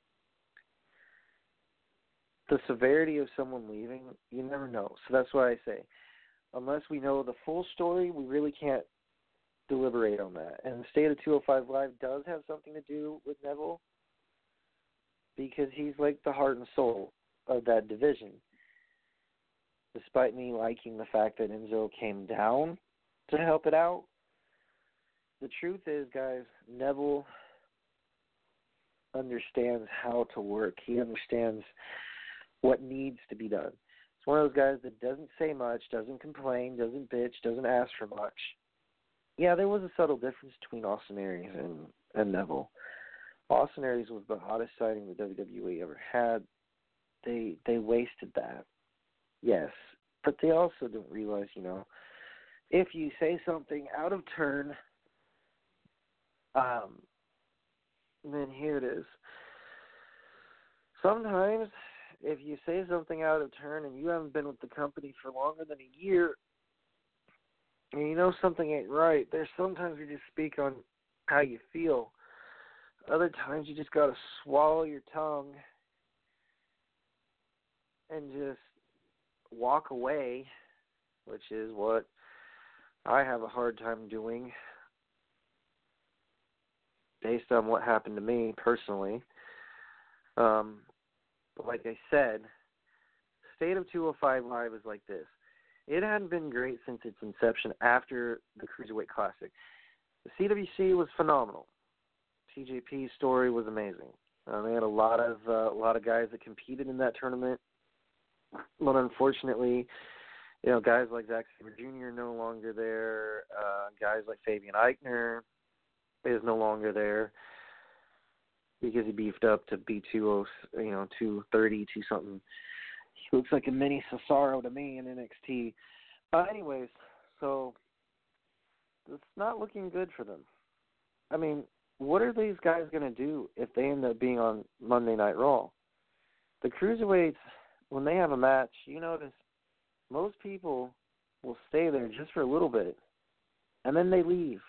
The severity of someone leaving, you never know. So that's why I say, unless we know the full story, we really can't deliberate on that. And the state of two oh five Live does have something to do with Neville, because he's like the heart and soul of that division. Despite me liking the fact that Enzo came down to help it out, the truth is, guys, Neville understands how to work. He understands what needs to be done. It's one of those guys that doesn't say much, doesn't complain, doesn't bitch, doesn't ask for much. Yeah, there was a subtle difference between Austin Aries and, and Neville. Austin Aries was the hottest signing the W W E ever had. They they wasted that. Yes. But they also don't realize, you know, if you say something out of turn, um, then here it is. Sometimes if you say something out of turn and you haven't been with the company for longer than a year and you know something ain't right, there's sometimes you just speak on how you feel. Other times you just got to swallow your tongue and just walk away, which is what I have a hard time doing based on what happened to me personally. Um, but like I said, state of two oh five Live is like this. It hadn't been great since its inception after the Cruiserweight Classic. The C W C was phenomenal. T J P's story was amazing. Uh, they had a lot of uh, a lot of guys that competed in that tournament, but unfortunately, You know, guys like Zack Sabre Junior are no longer there. Uh, guys like Fabian Eichner is no longer there because he beefed up to be two oh, you know, two thirty, two something. He looks like a mini Cesaro to me in N X T. Uh, anyways, so it's not looking good for them. I mean, what are these guys going to do if they end up being on Monday Night Raw? The Cruiserweights, when they have a match, you notice most people will stay there just for a little bit, and then they leave.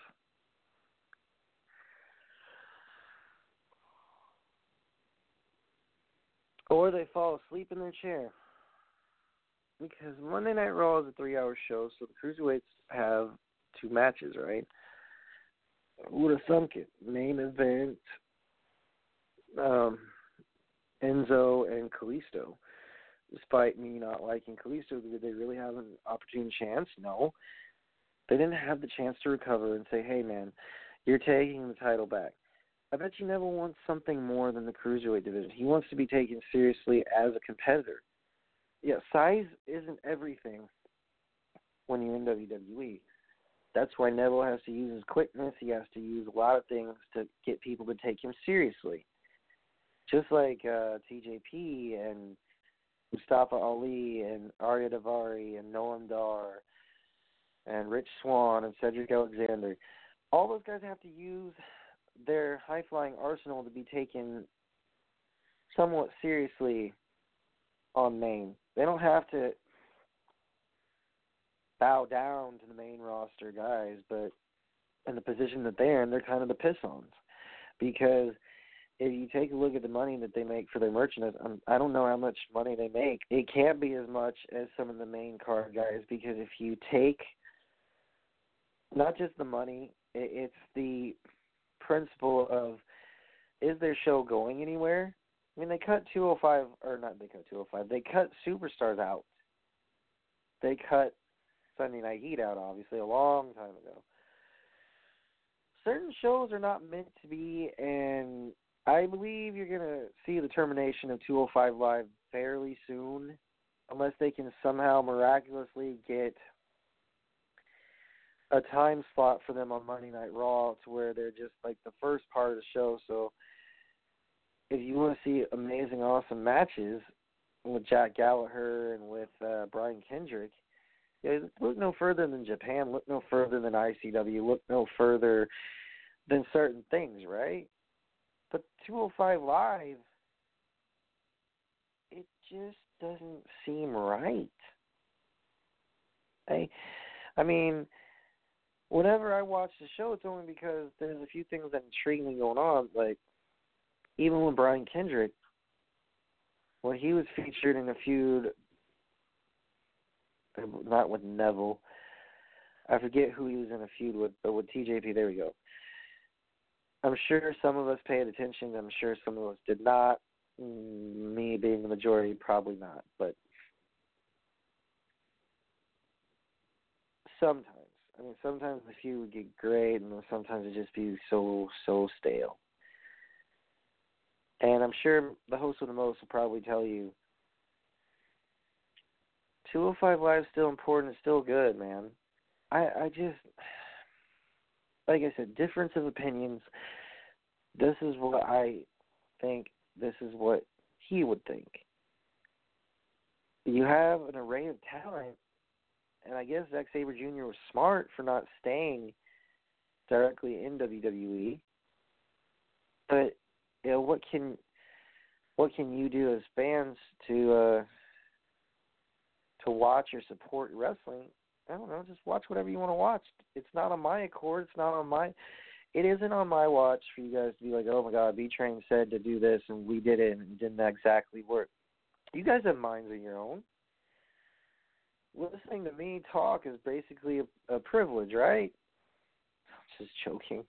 Or they fall asleep in their chair. Because Monday Night Raw is a three-hour show, so the Cruiserweights have two matches, right? Who would have thunk it? Main event, um, Enzo and Kalisto. Despite me not liking Kalisto, did they really have an opportune chance? No. They didn't have the chance to recover and say, hey, man, you're taking the title back. I bet you Neville wants something more than the Cruiserweight division. He wants to be taken seriously as a competitor. Yeah, size isn't everything when you're in W W E. That's why Neville has to use his quickness. He has to use a lot of things to get people to take him seriously. Just like uh, T J P and Mustafa Ali and Arya Davari and Noam Dar and Rich Swann and Cedric Alexander. All those guys have to use their high-flying arsenal to be taken somewhat seriously on main. They don't have to bow down to the main roster guys, but in the position that they're in, they're kind of the piss-ons. Because if you take a look at the money that they make for their merchandise, um, I don't know how much money they make. It can't be as much as some of the main card guys, because if you take not just the money, it's the principle of, is their show going anywhere? I mean, they cut two oh five, or not they cut two oh five, they cut Superstars out. They cut Sunday Night Heat out, obviously, a long time ago. Certain shows are not meant to be, and I believe you're going to see the termination of two oh five Live fairly soon, unless they can somehow miraculously get a time slot for them on Monday Night Raw to where they're just like the first part of the show. So if you want to see amazing, awesome matches with Jack Gallagher and with uh, Brian Kendrick, you know, look no further than Japan, look no further than I C W, look no further than certain things, right? But two oh five Live, it just doesn't seem right. I, I mean, whenever I watch the show, it's only because there's a few things that intrigue me going on. Like, even with Brian Kendrick, when he was featured in a feud, not with Neville, I forget who he was in a feud with, but with T J P, there we go. I'm sure some of us paid attention. I'm sure some of us did not. Me being the majority, probably not. But sometimes. I mean, sometimes the feud would get great, and sometimes it just be so, so stale. And I'm sure the host of the most will probably tell you, two oh five Live is still important. It's still good, man. I, I just, like I said, difference of opinions. This is what I think. This is what he would think. You have an array of talent, and I guess Zack Sabre Junior was smart for not staying directly in W W E. But you know, what can what can you do as fans to uh, to watch or support wrestling? I don't know. Just watch whatever you want to watch. It's not on my accord. It's not on my. It isn't on my watch for you guys to be like, oh my God, B-Train said to do this and we did it and it didn't exactly work. You guys have minds of your own. Listening to me talk is basically a, a privilege, right? I'm just joking.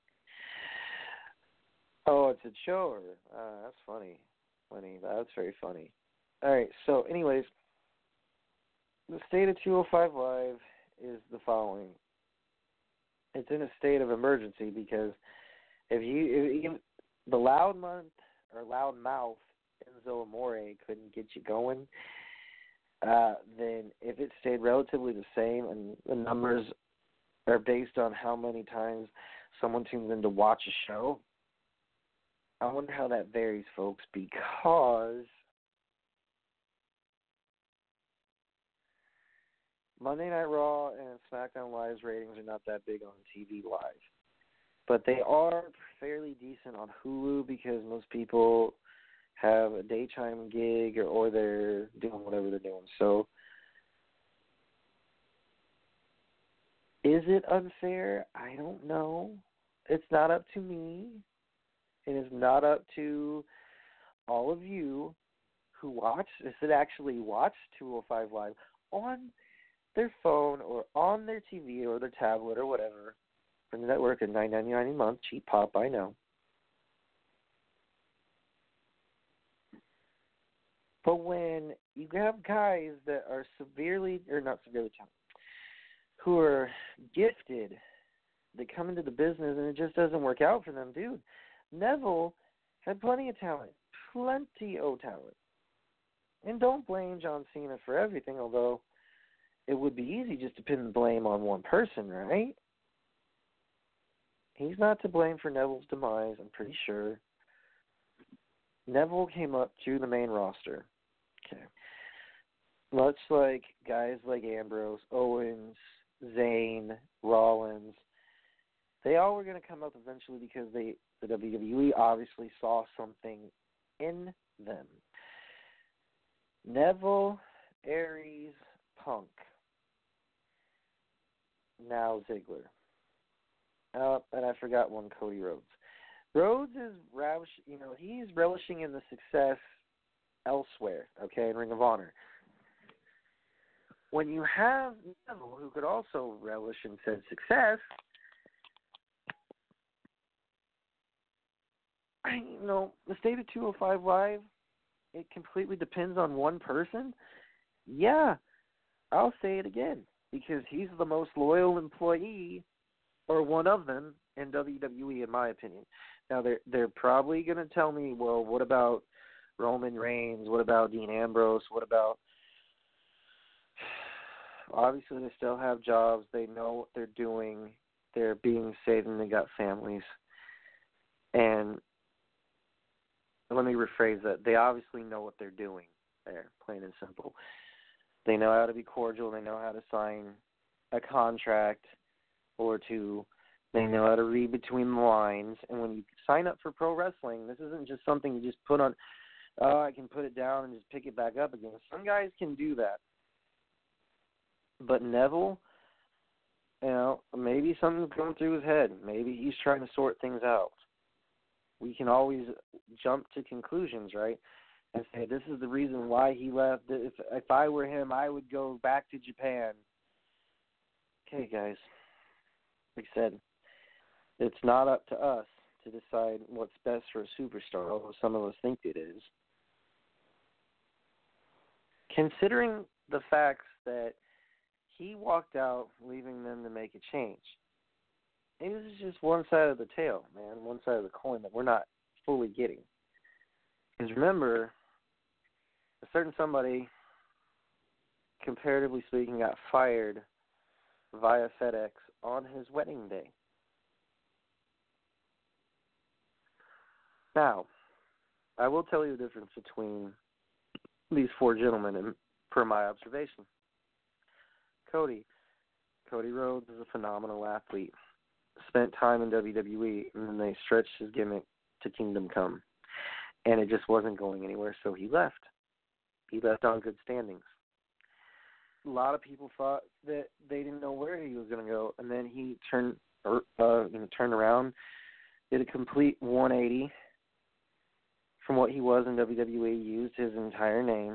Oh, it's a chore. Uh, that's funny. Funny. That's very funny. All right. So, anyways, the state of two oh five Live is the following. It's in a state of emergency because if you, if the loudmouth or loudmouth Enzo Amore couldn't get you going, uh, then if it stayed relatively the same and the numbers are based on how many times someone tunes in to watch a show, I wonder how that varies, folks, because Monday Night Raw and SmackDown Live's ratings are not that big on T V Live. But they are fairly decent on Hulu because most people have a daytime gig or, or they're doing whatever they're doing. So is it unfair? I don't know. It's not up to me. It is not up to all of you who watch, is it actually watch two oh five Live on their phone or on their T V or their tablet or whatever from the network at nine ninety-nine a month. Cheap pop, I know. But when you have guys that are severely, or not severely talented, who are gifted, they come into the business and it just doesn't work out for them, dude. Neville had plenty of talent, plenty of talent. And don't blame John Cena for everything, although it would be easy just to pin the blame on one person, right? He's not to blame for Neville's demise, I'm pretty sure. Neville came up to the main roster. Okay. Much like guys like Ambrose, Owens, Zayn, Rollins, they all were going to come up eventually because they the W W E obviously saw something in them. Neville, Aries, Punk. Now Ziggler. Oh, and I forgot one, Cody Rhodes. Rhodes is relish, you know, he's relishing in the success elsewhere, okay, in Ring of Honor. When you have Neville, who could also relish in said success, I, you know, the state of two oh five Live, it completely depends on one person. Yeah, I'll say it again, because he's the most loyal employee, or one of them, in W W E, in my opinion. Now, they're, they're probably going to tell me, well, what about Roman Reigns? What about Dean Ambrose? What about... Obviously, they still have jobs. They know what they're doing. They're being saved, and they got families. And let me rephrase that. They obviously know what they're doing there, plain and simple. They know how to be cordial. They know how to sign a contract or two. They know how to read between the lines. And when you sign up for pro wrestling, this isn't just something you just put on, oh, I can put it down and just pick it back up again. Some guys can do that. But Neville, you know, maybe something's going through his head. Maybe he's trying to sort things out. We can always jump to conclusions, right? And say, this is the reason why he left. If, if I were him, I would go back to Japan. Okay, guys. Like I said, it's not up to us to decide what's best for a superstar, although some of us think it is. Considering the facts that he walked out, leaving them to make a change. Maybe this is just one side of the tail, man, one side of the coin that we're not fully getting. Because remember, a certain somebody, comparatively speaking, got fired via FedEx on his wedding day. Now, I will tell you the difference between these four gentlemen, and per my observation. Cody. Cody Rhodes is a phenomenal athlete. Spent time in W W E, and then they stretched his gimmick to Kingdom Come. And it just wasn't going anywhere, so he left. He left on good standings. A lot of people thought that they didn't know where he was going to go, and then he turned uh, you know, turned around, did a complete one eighty from what he was in W W E, used his entire name,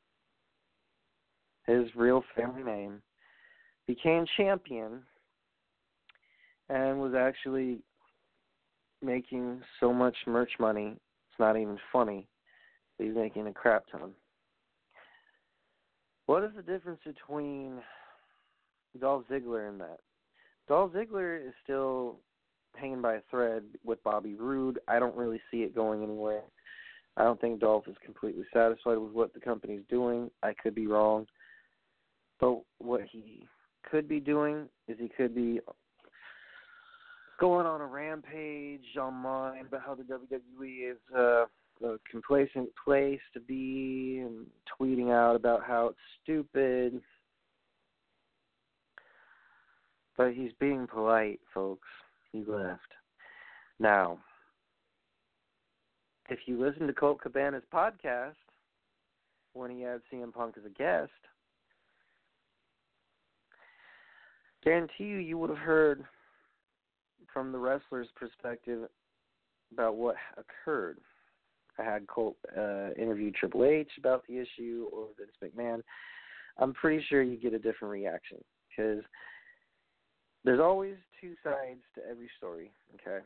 his real family name, became champion, and was actually making so much merch money, it's not even funny. He's making a crap ton. What is the difference between Dolph Ziggler and that? Dolph Ziggler is still hanging by a thread with Bobby Roode. I don't really see it going anywhere. I don't think Dolph is completely satisfied with what the company's doing. I could be wrong. But what he could be doing is he could be going on a rampage online about how the W W E is uh, a complacent place to be and tweeting out about how it's stupid. But he's being polite, folks. He left. Now, if you listen to Colt Cabana's podcast when he had C M Punk as a guest, guarantee you you would have heard from the wrestler's perspective about what occurred. I had Colt uh, interview Triple H about the issue or Vince McMahon. I'm pretty sure you get a different reaction because there's always two sides to every story, okay?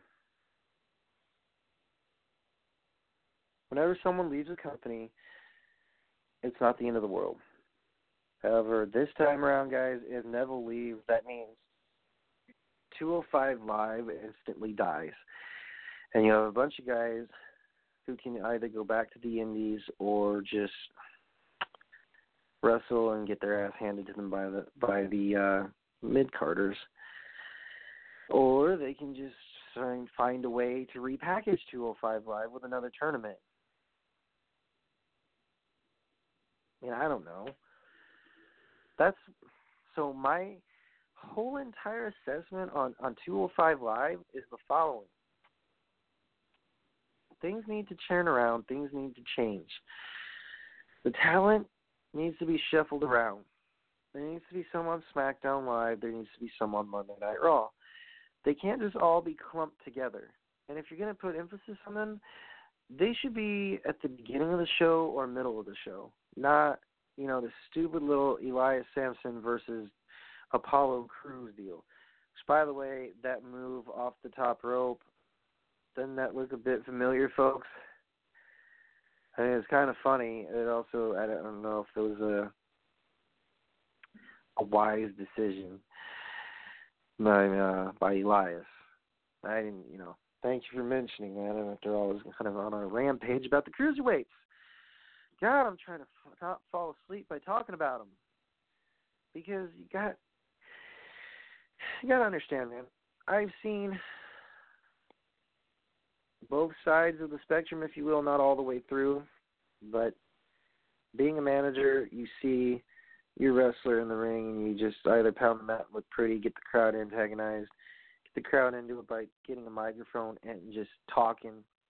Whenever someone leaves a company, it's not the end of the world. However, this time around, guys, if Neville leaves, that means two oh five Live instantly dies. And you have a bunch of guys who can either go back to the indies or just wrestle and get their ass handed to them by the by the uh, mid-carders. Or they can just find, find a way to repackage two oh five Live with another tournament. I mean, I don't know. That's so my whole entire assessment on, on two oh five Live is the following. Things need to turn around. Things need to change. The talent needs to be shuffled around. There needs to be some on SmackDown Live. There needs to be some on Monday Night Raw. They can't just all be clumped together. And if you're going to put emphasis on them, they should be at the beginning of the show or middle of the show, not, you know, the stupid little Elias Sampson versus Apollo Crews deal. Which, by the way, that move off the top rope, doesn't that look a bit familiar, folks? I mean, it's kind of funny. It also, I don't know if it was a a wise decision by uh, by Elias. I didn't, you know. Thank you for mentioning that. After all, I was kind of on a rampage about the cruiserweights. God, I'm trying to f- not fall asleep by talking about them because you got you got to understand, man. I've seen both sides of the spectrum, if you will, not all the way through, but being a manager, you see your wrestler in the ring and you just either pound them out and look pretty, get the crowd antagonized, get the crowd into it by getting a microphone and just talking.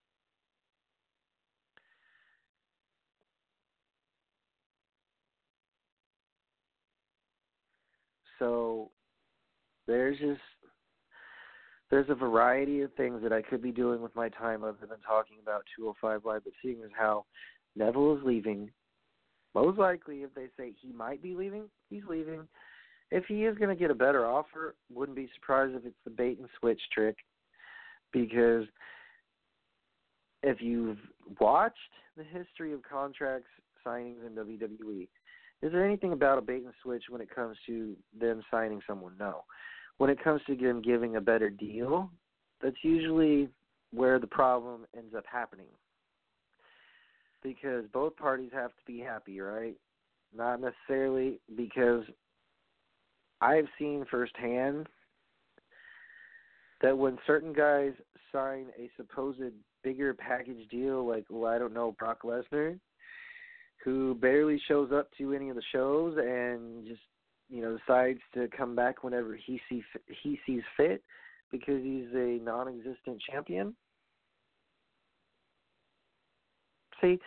So there's just there's a variety of things that I could be doing with my time other than talking about two oh five Live, but seeing as how Neville is leaving, most likely if they say he might be leaving, he's leaving. If he is going to get a better offer, wouldn't be surprised if it's the bait and switch trick, because if you've watched the history of contracts signings in W W E, is there anything about a bait and switch when it comes to them signing someone? No. When it comes to them giving a better deal, that's usually where the problem ends up happening. Because both parties have to be happy, right? Not necessarily, because I've seen firsthand that when certain guys sign a supposed bigger package deal, like, well, I don't know, Brock Lesnar, who barely shows up to any of the shows and just, you know, decides to come back whenever he see he sees fit because he's a non-existent champion. See,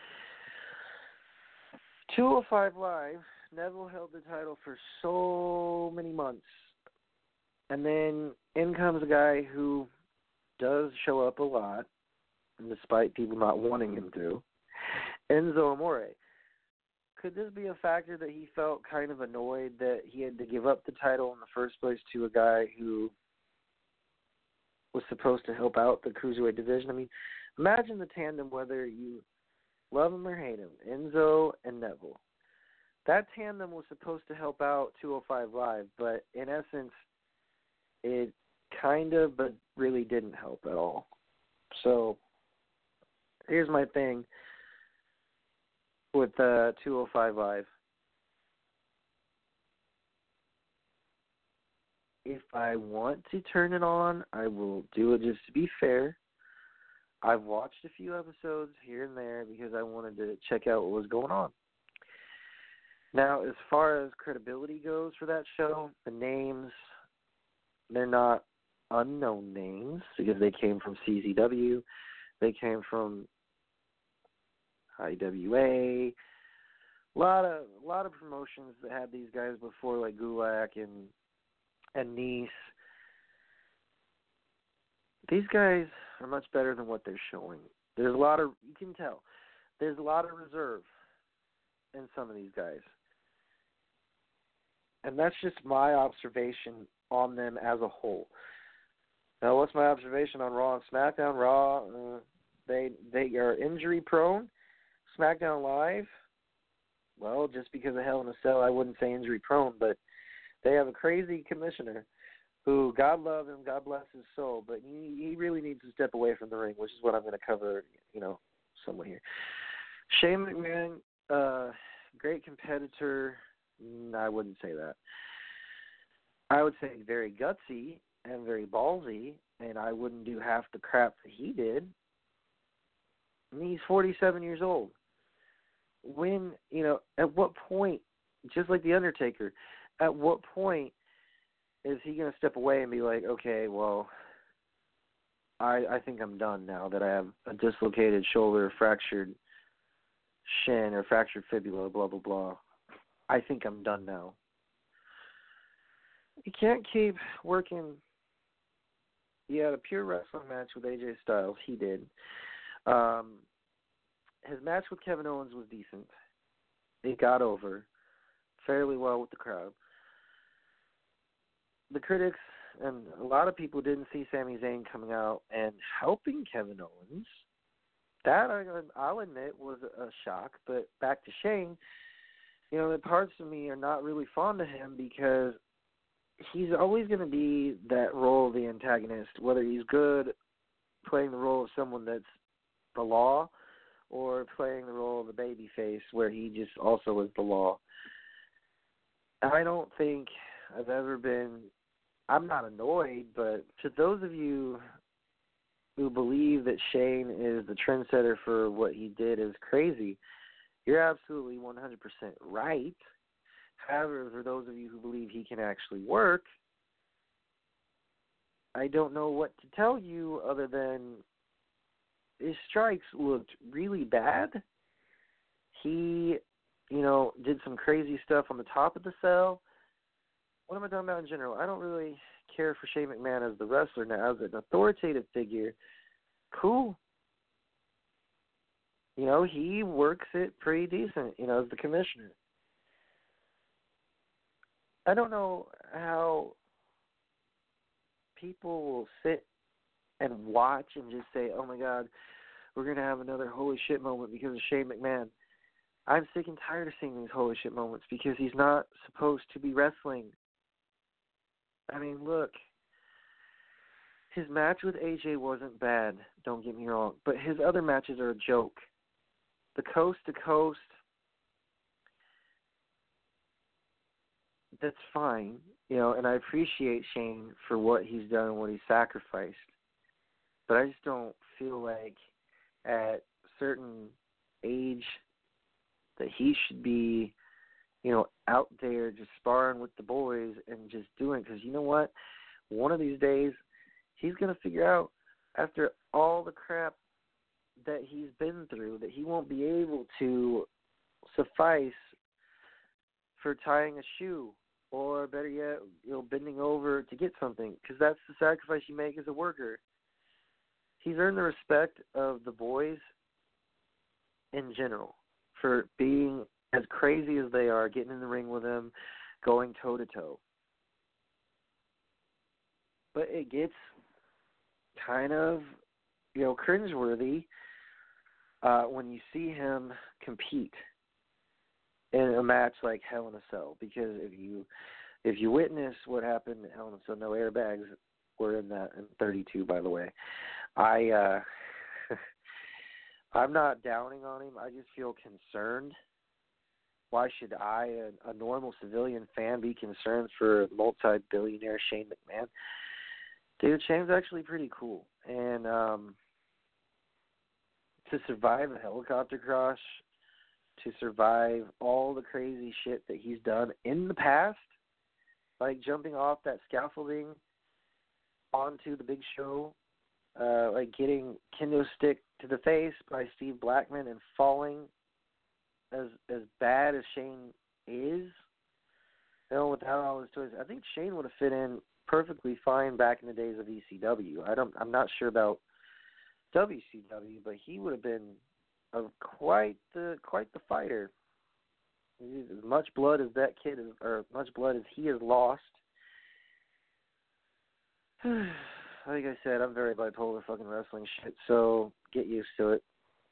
two oh five Live, Neville held the title for so many months. And then in comes a guy who does show up a lot, despite people not wanting him to, Enzo Amore. Could this be a factor that he felt kind of annoyed that he had to give up the title in the first place to a guy who was supposed to help out the Cruiserweight division? I mean, imagine the tandem, whether you love him or hate him, Enzo and Neville. That tandem was supposed to help out two oh five Live, but in essence, it kind of, but really didn't help at all. So, here's my thing with uh, two oh five Live. If I want to turn it on, I will do it just to be fair. I've watched a few episodes here and there because I wanted to check out what was going on. Now, as far as credibility goes for that show, the names, they're not unknown names because they came from C Z W. They came from I W A. A lot of a lot of promotions that had these guys before, like Gulak and and Nice. These guys are much better than what they're showing. There's a lot of, you can tell, there's a lot of reserve in some of these guys. And that's just my observation on them as a whole. Now, what's my observation on Raw and SmackDown? Raw, uh, they they are injury prone. SmackDown Live, well, just because of Hell in a Cell, I wouldn't say injury prone, but they have a crazy commissioner who, God love him, God bless his soul, but he, he really needs to step away from the ring, which is what I'm going to cover, you know, somewhere here. Shane McMahon, uh, great competitor. I wouldn't say that. I would say very gutsy and very ballsy, and I wouldn't do half the crap that he did. I mean, he's forty-seven years old. When, you know, at what point, just like The Undertaker, at what point is he going to step away and be like, okay, well, I I think I'm done now that I have a dislocated shoulder, fractured shin, or fractured fibula, blah, blah, blah. I think I'm done now. You can't keep working. He had a pure wrestling match with A J Styles. He did. Um, his match with Kevin Owens was decent. It got over fairly well with the crowd. The critics and a lot of people didn't see Sami Zayn coming out and helping Kevin Owens. That, I'll admit, was a shock. But back to Shane, you know, the parts of me are not really fond of him because he's always going to be that role of the antagonist, whether he's good playing the role of someone that's the law or playing the role of the baby face where he just also is the law. I don't think I've ever been, I'm not annoyed, but to those of you who believe that Shane is the trendsetter for what he did is crazy, you're absolutely one hundred percent right. However, for those of you who believe he can actually work, I don't know what to tell you other than his strikes looked really bad. He, you know, did some crazy stuff on the top of the cell. What am I talking about in general? I don't really care for Shane McMahon as the wrestler now. As an authoritative figure, cool. You know, he works it pretty decent, you know, as the commissioner. I don't know how people will sit and watch and just say, oh, my God, we're going to have another holy shit moment because of Shane McMahon. I'm sick and tired of seeing these holy shit moments because he's not supposed to be wrestling. I mean, look, his match with A J wasn't bad, don't get me wrong, but his other matches are a joke. The coast to coast, that's fine, you know, and I appreciate Shane for what he's done and what he's sacrificed. But I just don't feel like at a certain age that he should be, you know, out there just sparring with the boys and just doing it. Because you know what? One of these days, he's going to figure out, after all the crap that he's been through, that he won't be able to suffice for tying a shoe or, better yet, you know, bending over to get something, because that's the sacrifice you make as a worker. He's earned the respect of the boys in general for being as crazy as they are, getting in the ring with him, going toe-to-toe. But it gets kind of, you know, cringeworthy uh, when you see him compete in a match like Hell in a Cell, because if you if you witness what happened in Hell in a Cell, no airbags were in that in thirty-two, by the way. I uh, I'm not downing on him. I just feel concerned. Why should I, a, a normal civilian fan, be concerned for multi-billionaire Shane McMahon? Dude, Shane's actually pretty cool. And um, to survive a helicopter crash, to survive all the crazy shit that he's done in the past, like jumping off that scaffolding onto the Big Show, uh, like getting kendo stick to the face by Steve Blackman and falling, as as bad as Shane is, you know, without all his toys, I think Shane would have fit in perfectly fine back in the days of E C W. I don't, I'm not sure about W C W, but he would have been a, quite the quite the fighter. As much blood as that kid is, or as much blood as he has lost. Like I said, I'm very bipolar fucking wrestling shit, so get used to it.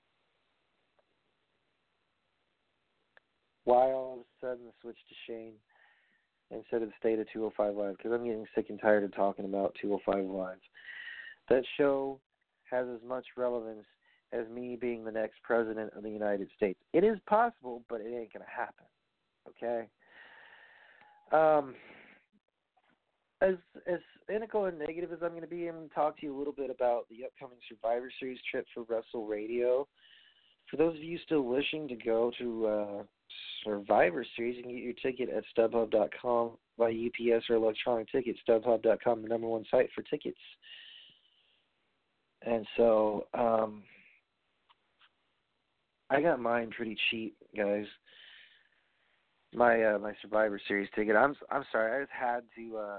Why all of a sudden switch to Shane instead of stay to two oh five Live? Because I'm getting sick and tired of talking about two oh five Live. That show has as much relevance as me being the next president of the United States. It is possible, but it ain't going to happen, okay? Um, as as cynical and negative as I'm going to be, I'm going to talk to you a little bit about the upcoming Survivor Series trip for Wrestle Radio. For those of you still wishing to go to uh, Survivor Series, you can get your ticket at StubHub dot com by U P S or electronic tickets. StubHub dot com, the number one site for tickets. And so um, I got mine pretty cheap, guys. My uh, my Survivor Series ticket. I'm I'm sorry. I just had to. Uh,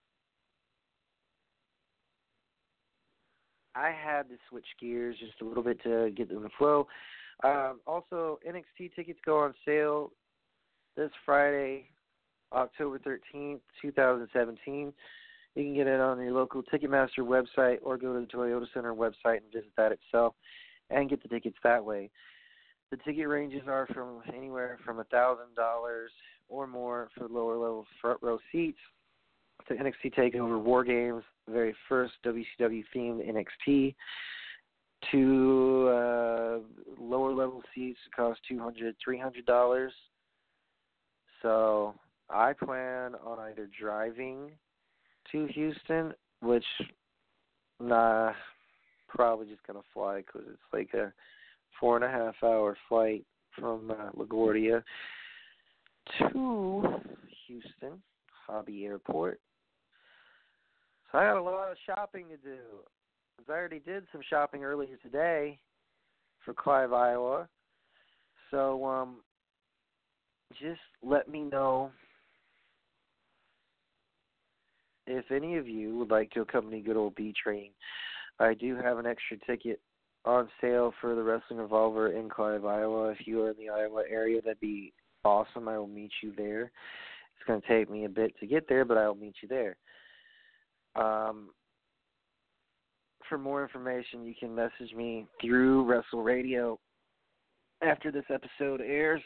I had to switch gears just a little bit to get in the flow. Um, also, N X T tickets go on sale this Friday, October thirteenth, twenty seventeen. You can get it on your local Ticketmaster website or go to the Toyota Center website and visit that itself and get the tickets that way. The ticket ranges are from anywhere from one thousand dollars or more for lower level front row seats to N X T TakeOver War Games, the very first W C W-themed N X T, to uh, lower level seats that cost two hundred dollars, three hundred dollars. So I plan on either driving to Houston, which nah, probably just going to fly because it's like a four and a half hour flight from uh, LaGuardia to Houston Hobby Airport. So I got a lot of shopping to do. I already did some shopping earlier today for Clive, Iowa. So um, just let me know if any of you would like to accompany good old B-Train. I do have an extra ticket on sale for the Wrestling Revolver in Clive, Iowa. If you are in the Iowa area, that'd be awesome. I will meet you there. It's going to take me a bit to get there, but I will meet you there. Um, for more information, you can message me through Wrestle Radio after this episode airs.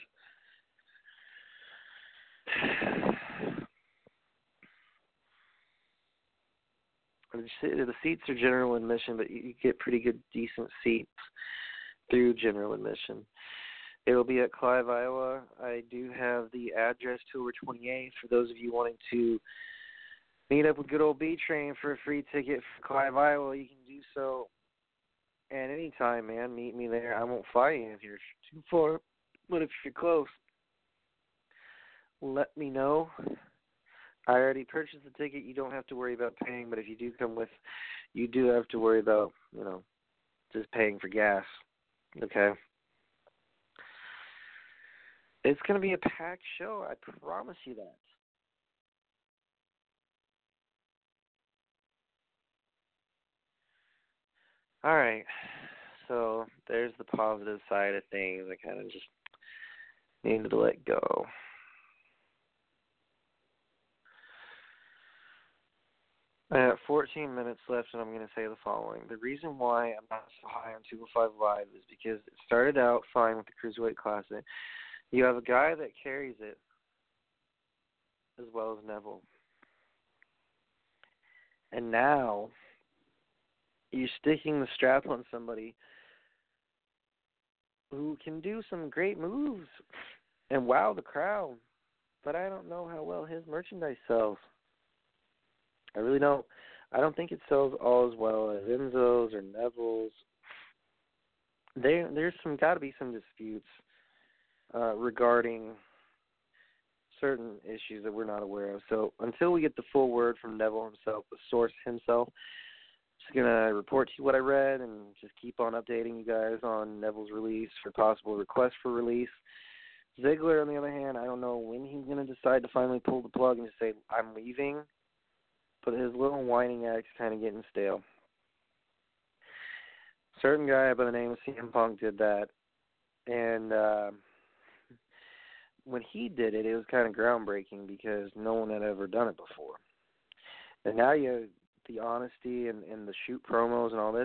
The seats are general admission, but you get pretty good, decent seats through general admission. It will be at Clive, Iowa. I do have the address to over twenty-eight for those of you wanting to meet up with good old B-Train for a free ticket for Clive, Iowa. You can do so at any time, man. Meet me there. I won't fly you if you're too far, but if you're close, let me know. I already purchased the ticket. You don't have to worry about paying, but if you do come with, you do have to worry about, you know, just paying for gas. Okay? It's going to be a packed show. I promise you that. All right. So there's the positive side of things. I kind of just needed to let go. I have fourteen minutes left, and I'm going to say the following. The reason why I'm not so high on two oh five Live is because it started out fine with the Cruiserweight Classic. You have a guy that carries it as well as Neville. And now you're sticking the strap on somebody who can do some great moves and wow the crowd, but I don't know how well his merchandise sells. I really don't. I don't think it sells all as well as Enzo's or Neville's. There, there's some got to be some disputes uh, regarding certain issues that we're not aware of. So until we get the full word from Neville himself, the source himself, just going to report to you what I read and just keep on updating you guys on Neville's release for possible requests for release. Ziggler, on the other hand, I don't know when he's going to decide to finally pull the plug and just say, I'm leaving. But his little whining act's kind of getting stale. Certain guy by the name of C M Punk did that. And uh, when he did it, it was kind of groundbreaking because no one had ever done it before. And now you have the honesty and, and the shoot promos and all this.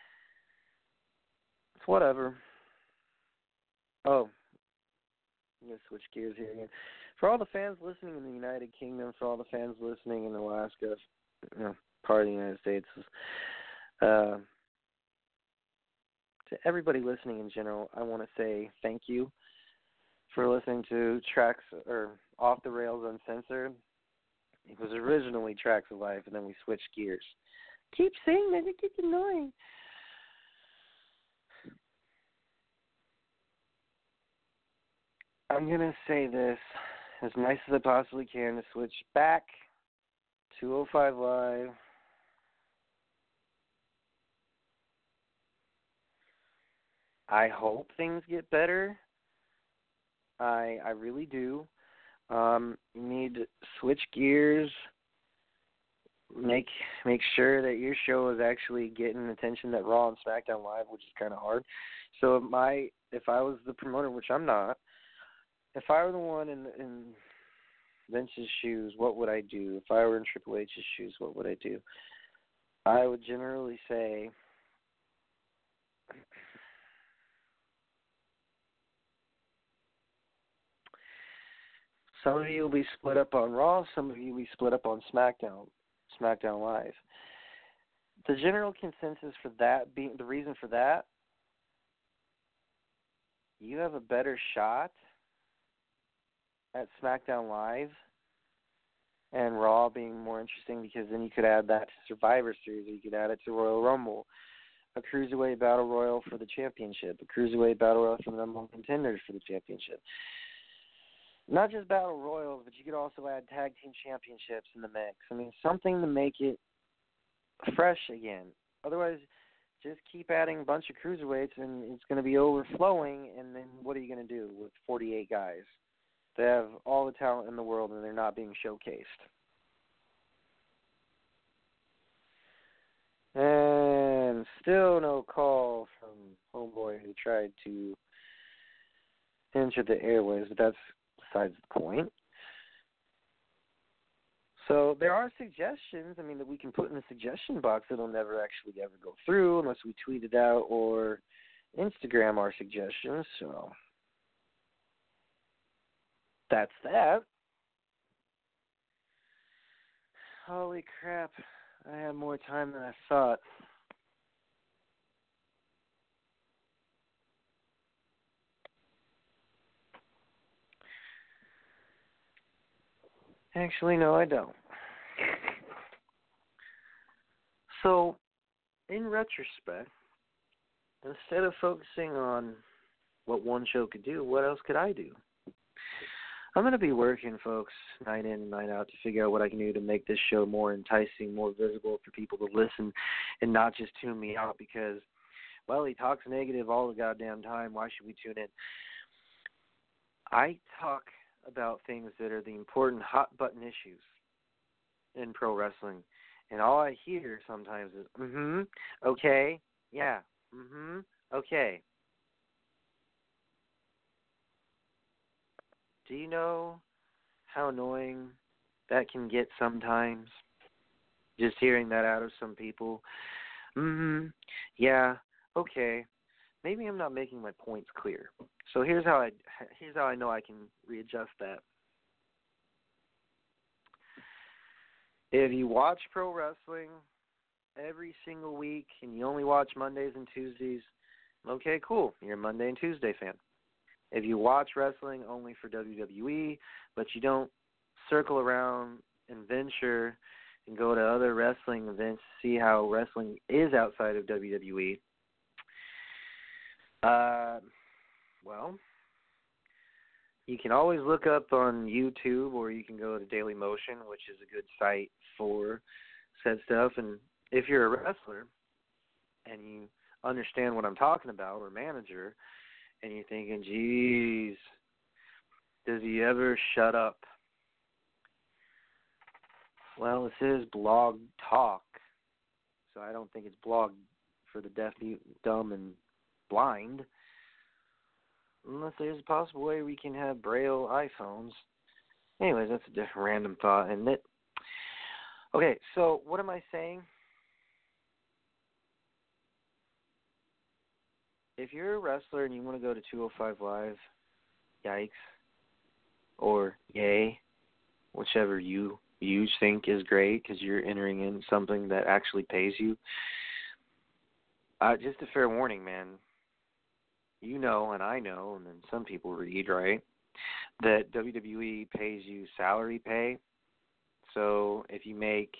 It's whatever. Oh, I'm going to switch gears here again. For all the fans listening in the United Kingdom, for all the fans listening in Alaska, you know, part of the United States, uh, to everybody listening in general, I want to say thank you for listening to Tracks or Off the Rails Uncensored. It was originally Tracks of Life, and then we switched gears. Keep saying that, it gets annoying. I'm going to say this as nice as I possibly can to switch back to oh five Live. I hope things get better. I I really do. Um, you need to switch gears. Make make sure that your show is actually getting attention that Raw and SmackDown Live, which is kind of hard. So if my if I was the promoter, which I'm not, if I were the one in in Vince's shoes, what would I do? If I were in Triple H's shoes, what would I do? I would generally say, some of you will be split up on Raw, some of you will be split up on SmackDown, SmackDown Live. The general consensus for that, being the reason for that, you have a better shot at SmackDown Live and Raw being more interesting because then you could add that to Survivor Series, or you could add it to Royal Rumble, a Cruiserweight Battle Royal for the championship, a Cruiserweight Battle Royal for the number one contenders for the championship. Not just Battle Royals, but you could also add Tag Team Championships in the mix. I mean, something to make it fresh again. Otherwise, just keep adding a bunch of Cruiserweights and it's going to be overflowing, and then what are you going to do with forty-eight guys? They have all the talent in the world, and they're not being showcased. And still no call from Homeboy who tried to enter the airways, but that's besides the point. So there are suggestions, I mean, that we can put in the suggestion box that'll never actually ever go through unless we tweet it out or Instagram our suggestions, so that's that. Holy crap, I have more time than I thought. Actually, no, I don't. So, in retrospect, instead of focusing on what one show could do, what else could I do? I'm going to be working, folks, night in and night out to figure out what I can do to make this show more enticing, more visible for people to listen and not just tune me out because, well, he talks negative all the goddamn time. Why should we tune in? I talk about things that are the important hot-button issues in pro wrestling. And all I hear sometimes is, mm-hmm, okay, yeah, mm-hmm, okay. Do you know how annoying that can get sometimes? Just hearing that out of some people. Mm-hmm, yeah, okay. Maybe I'm not making my points clear. So here's how I here's how I know I can readjust that. If you watch pro wrestling every single week and you only watch Mondays and Tuesdays, okay, cool. You're a Monday and Tuesday fan. If you watch wrestling only for W W E, but you don't circle around and venture and go to other wrestling events to see how wrestling is outside of W W E, uh, well, you can always look up on YouTube, or you can go to Daily Motion, which is a good site for said stuff. And if you're a wrestler and you understand what I'm talking about, or manager, and you're thinking, geez, does he ever shut up? Well, this is blog talk, so I don't think it's blog for the deaf, mute, dumb, and blind. Unless there's a possible way we can have Braille iPhones. Anyways, that's a different random thought, isn't it? Okay, so what am I saying? If you're a wrestler and you want to go to two oh five Live, yikes, or yay, whichever you you think is great because you're entering in something that actually pays you. Uh, just a fair warning, man. You know, and I know, and then some people read, right, that W W E pays you salary pay. So if you make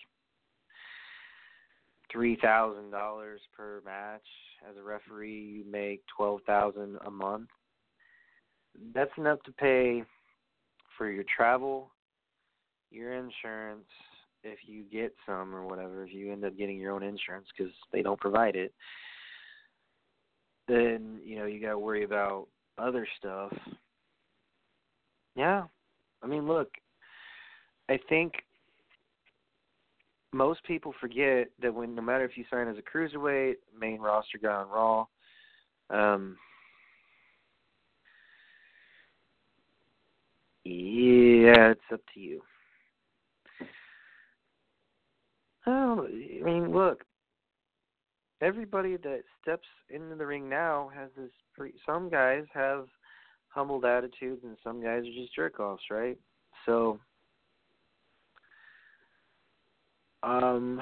three thousand dollars per match as a referee, you make twelve thousand dollars a month. That's enough to pay for your travel, your insurance, if you get some or whatever, if you end up getting your own insurance because they don't provide it. Then, you know, you got to worry about other stuff. Yeah. I mean, look, I think most people forget that when, no matter if you sign as a cruiserweight, main roster guy on Raw, um, yeah, it's up to you. Oh, I mean, look, everybody that steps into the ring now has this. Pre- some guys have humbled attitudes, and some guys are just jerk-offs, right? So, um,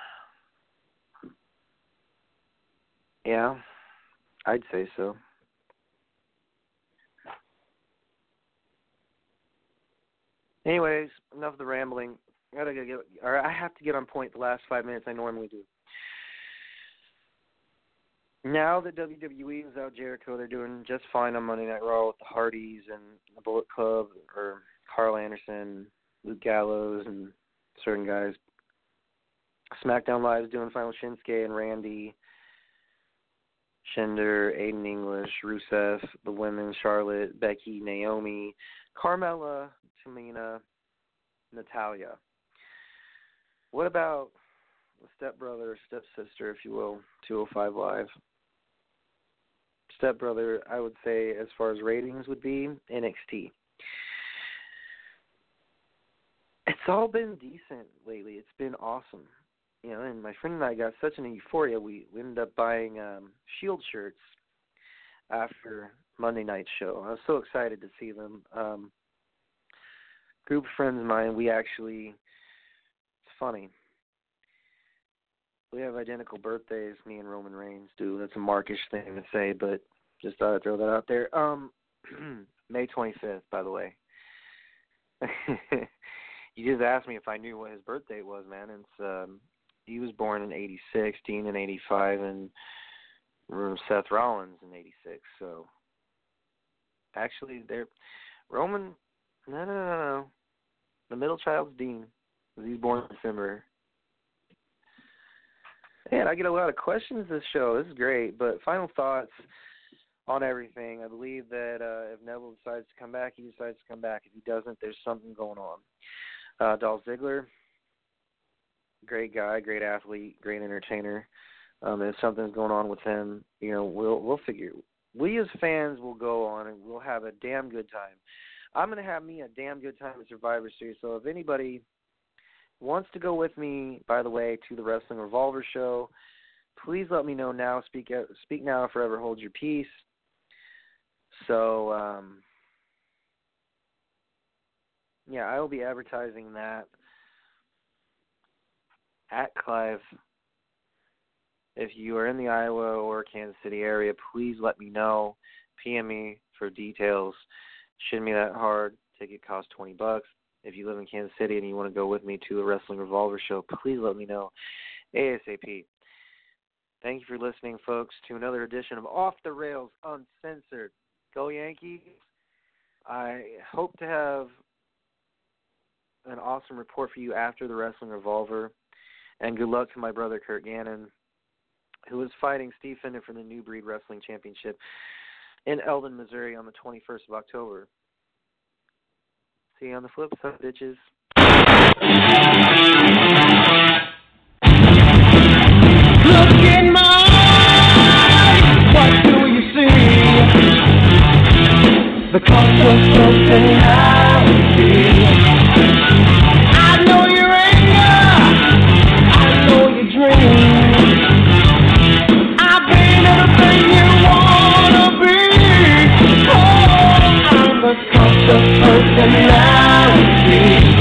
yeah, I'd say so. Anyways, enough of the rambling. I gotta get, or I have to get on point the last five minutes. I normally do. Now that W W E is out Jericho, they're doing just fine on Monday Night Raw with the Hardys and the Bullet Club, or Carl Anderson, Luke Gallows, and certain guys. SmackDown Live is doing Final Shinsuke and Randy, Shinder, Aiden English, Rusev, the women, Charlotte, Becky, Naomi, Carmella, Tamina, Natalia. What about the stepbrother, stepsister, if you will, two oh five Live? Stepbrother, I would say, as far as ratings would be, N X T. It's all been decent lately. It's been awesome. You know, and my friend and I got such an euphoria, we, we ended up buying um, Shield shirts after Monday night's show. I was so excited to see them. Um, group of friends of mine, we actually, it's funny, we have identical birthdays, me and Roman Reigns do. That's a Markish thing to say, but just thought I'd throw that out there. Um, May twenty-fifth, by the way. You just asked me if I knew what his birthday was, man. It's um, he was born in eighty-six, Dean in eighty-five, and Seth Rollins in eighty-six. So, actually, they're Roman. No, no, no, no. The middle child's Dean. He's born in December. Man, I get a lot of questions this show. This is great. But final thoughts on everything. I believe that uh, if Neville decides to come back, he decides to come back. If he doesn't, there's something going on. Uh, Dolph Ziggler, great guy, great athlete, great entertainer. Um, if something's going on with him, you know, we'll we'll figure. We as fans will go on and we'll have a damn good time. I'm going to have me a damn good time at Survivor Series. So if anybody wants to go with me, by the way, to the Wrestling Revolver show, please let me know now. Speak out, speak now, forever hold your peace. So, um, yeah, I will be advertising that at Clive If you are in the Iowa or Kansas City area, please let me know. P M me for details. Shouldn't be that hard. Ticket costs twenty bucks. If you live in Kansas City and you want to go with me to a Wrestling Revolver show, please let me know ASAP. Thank you for listening, folks, to another edition of Off the Rails Uncensored. Go Yankees. I hope to have an awesome report for you after the Wrestling Revolver. And good luck to my brother Kurt Gannon, who is fighting Steve Fender for the New Breed Wrestling Championship in Eldon, Missouri on the twenty-first of October. See you on the flip side, bitches. Look in my eyes, what do you see? The conscious personality. I know your anger, I know your dreams. I've been everything you wanna be. Oh, I'm the conscious personality.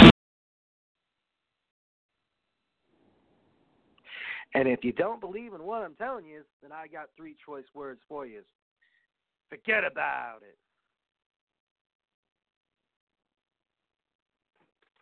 And if you don't believe in what I'm telling you, then I got three choice words for you. Forget about it.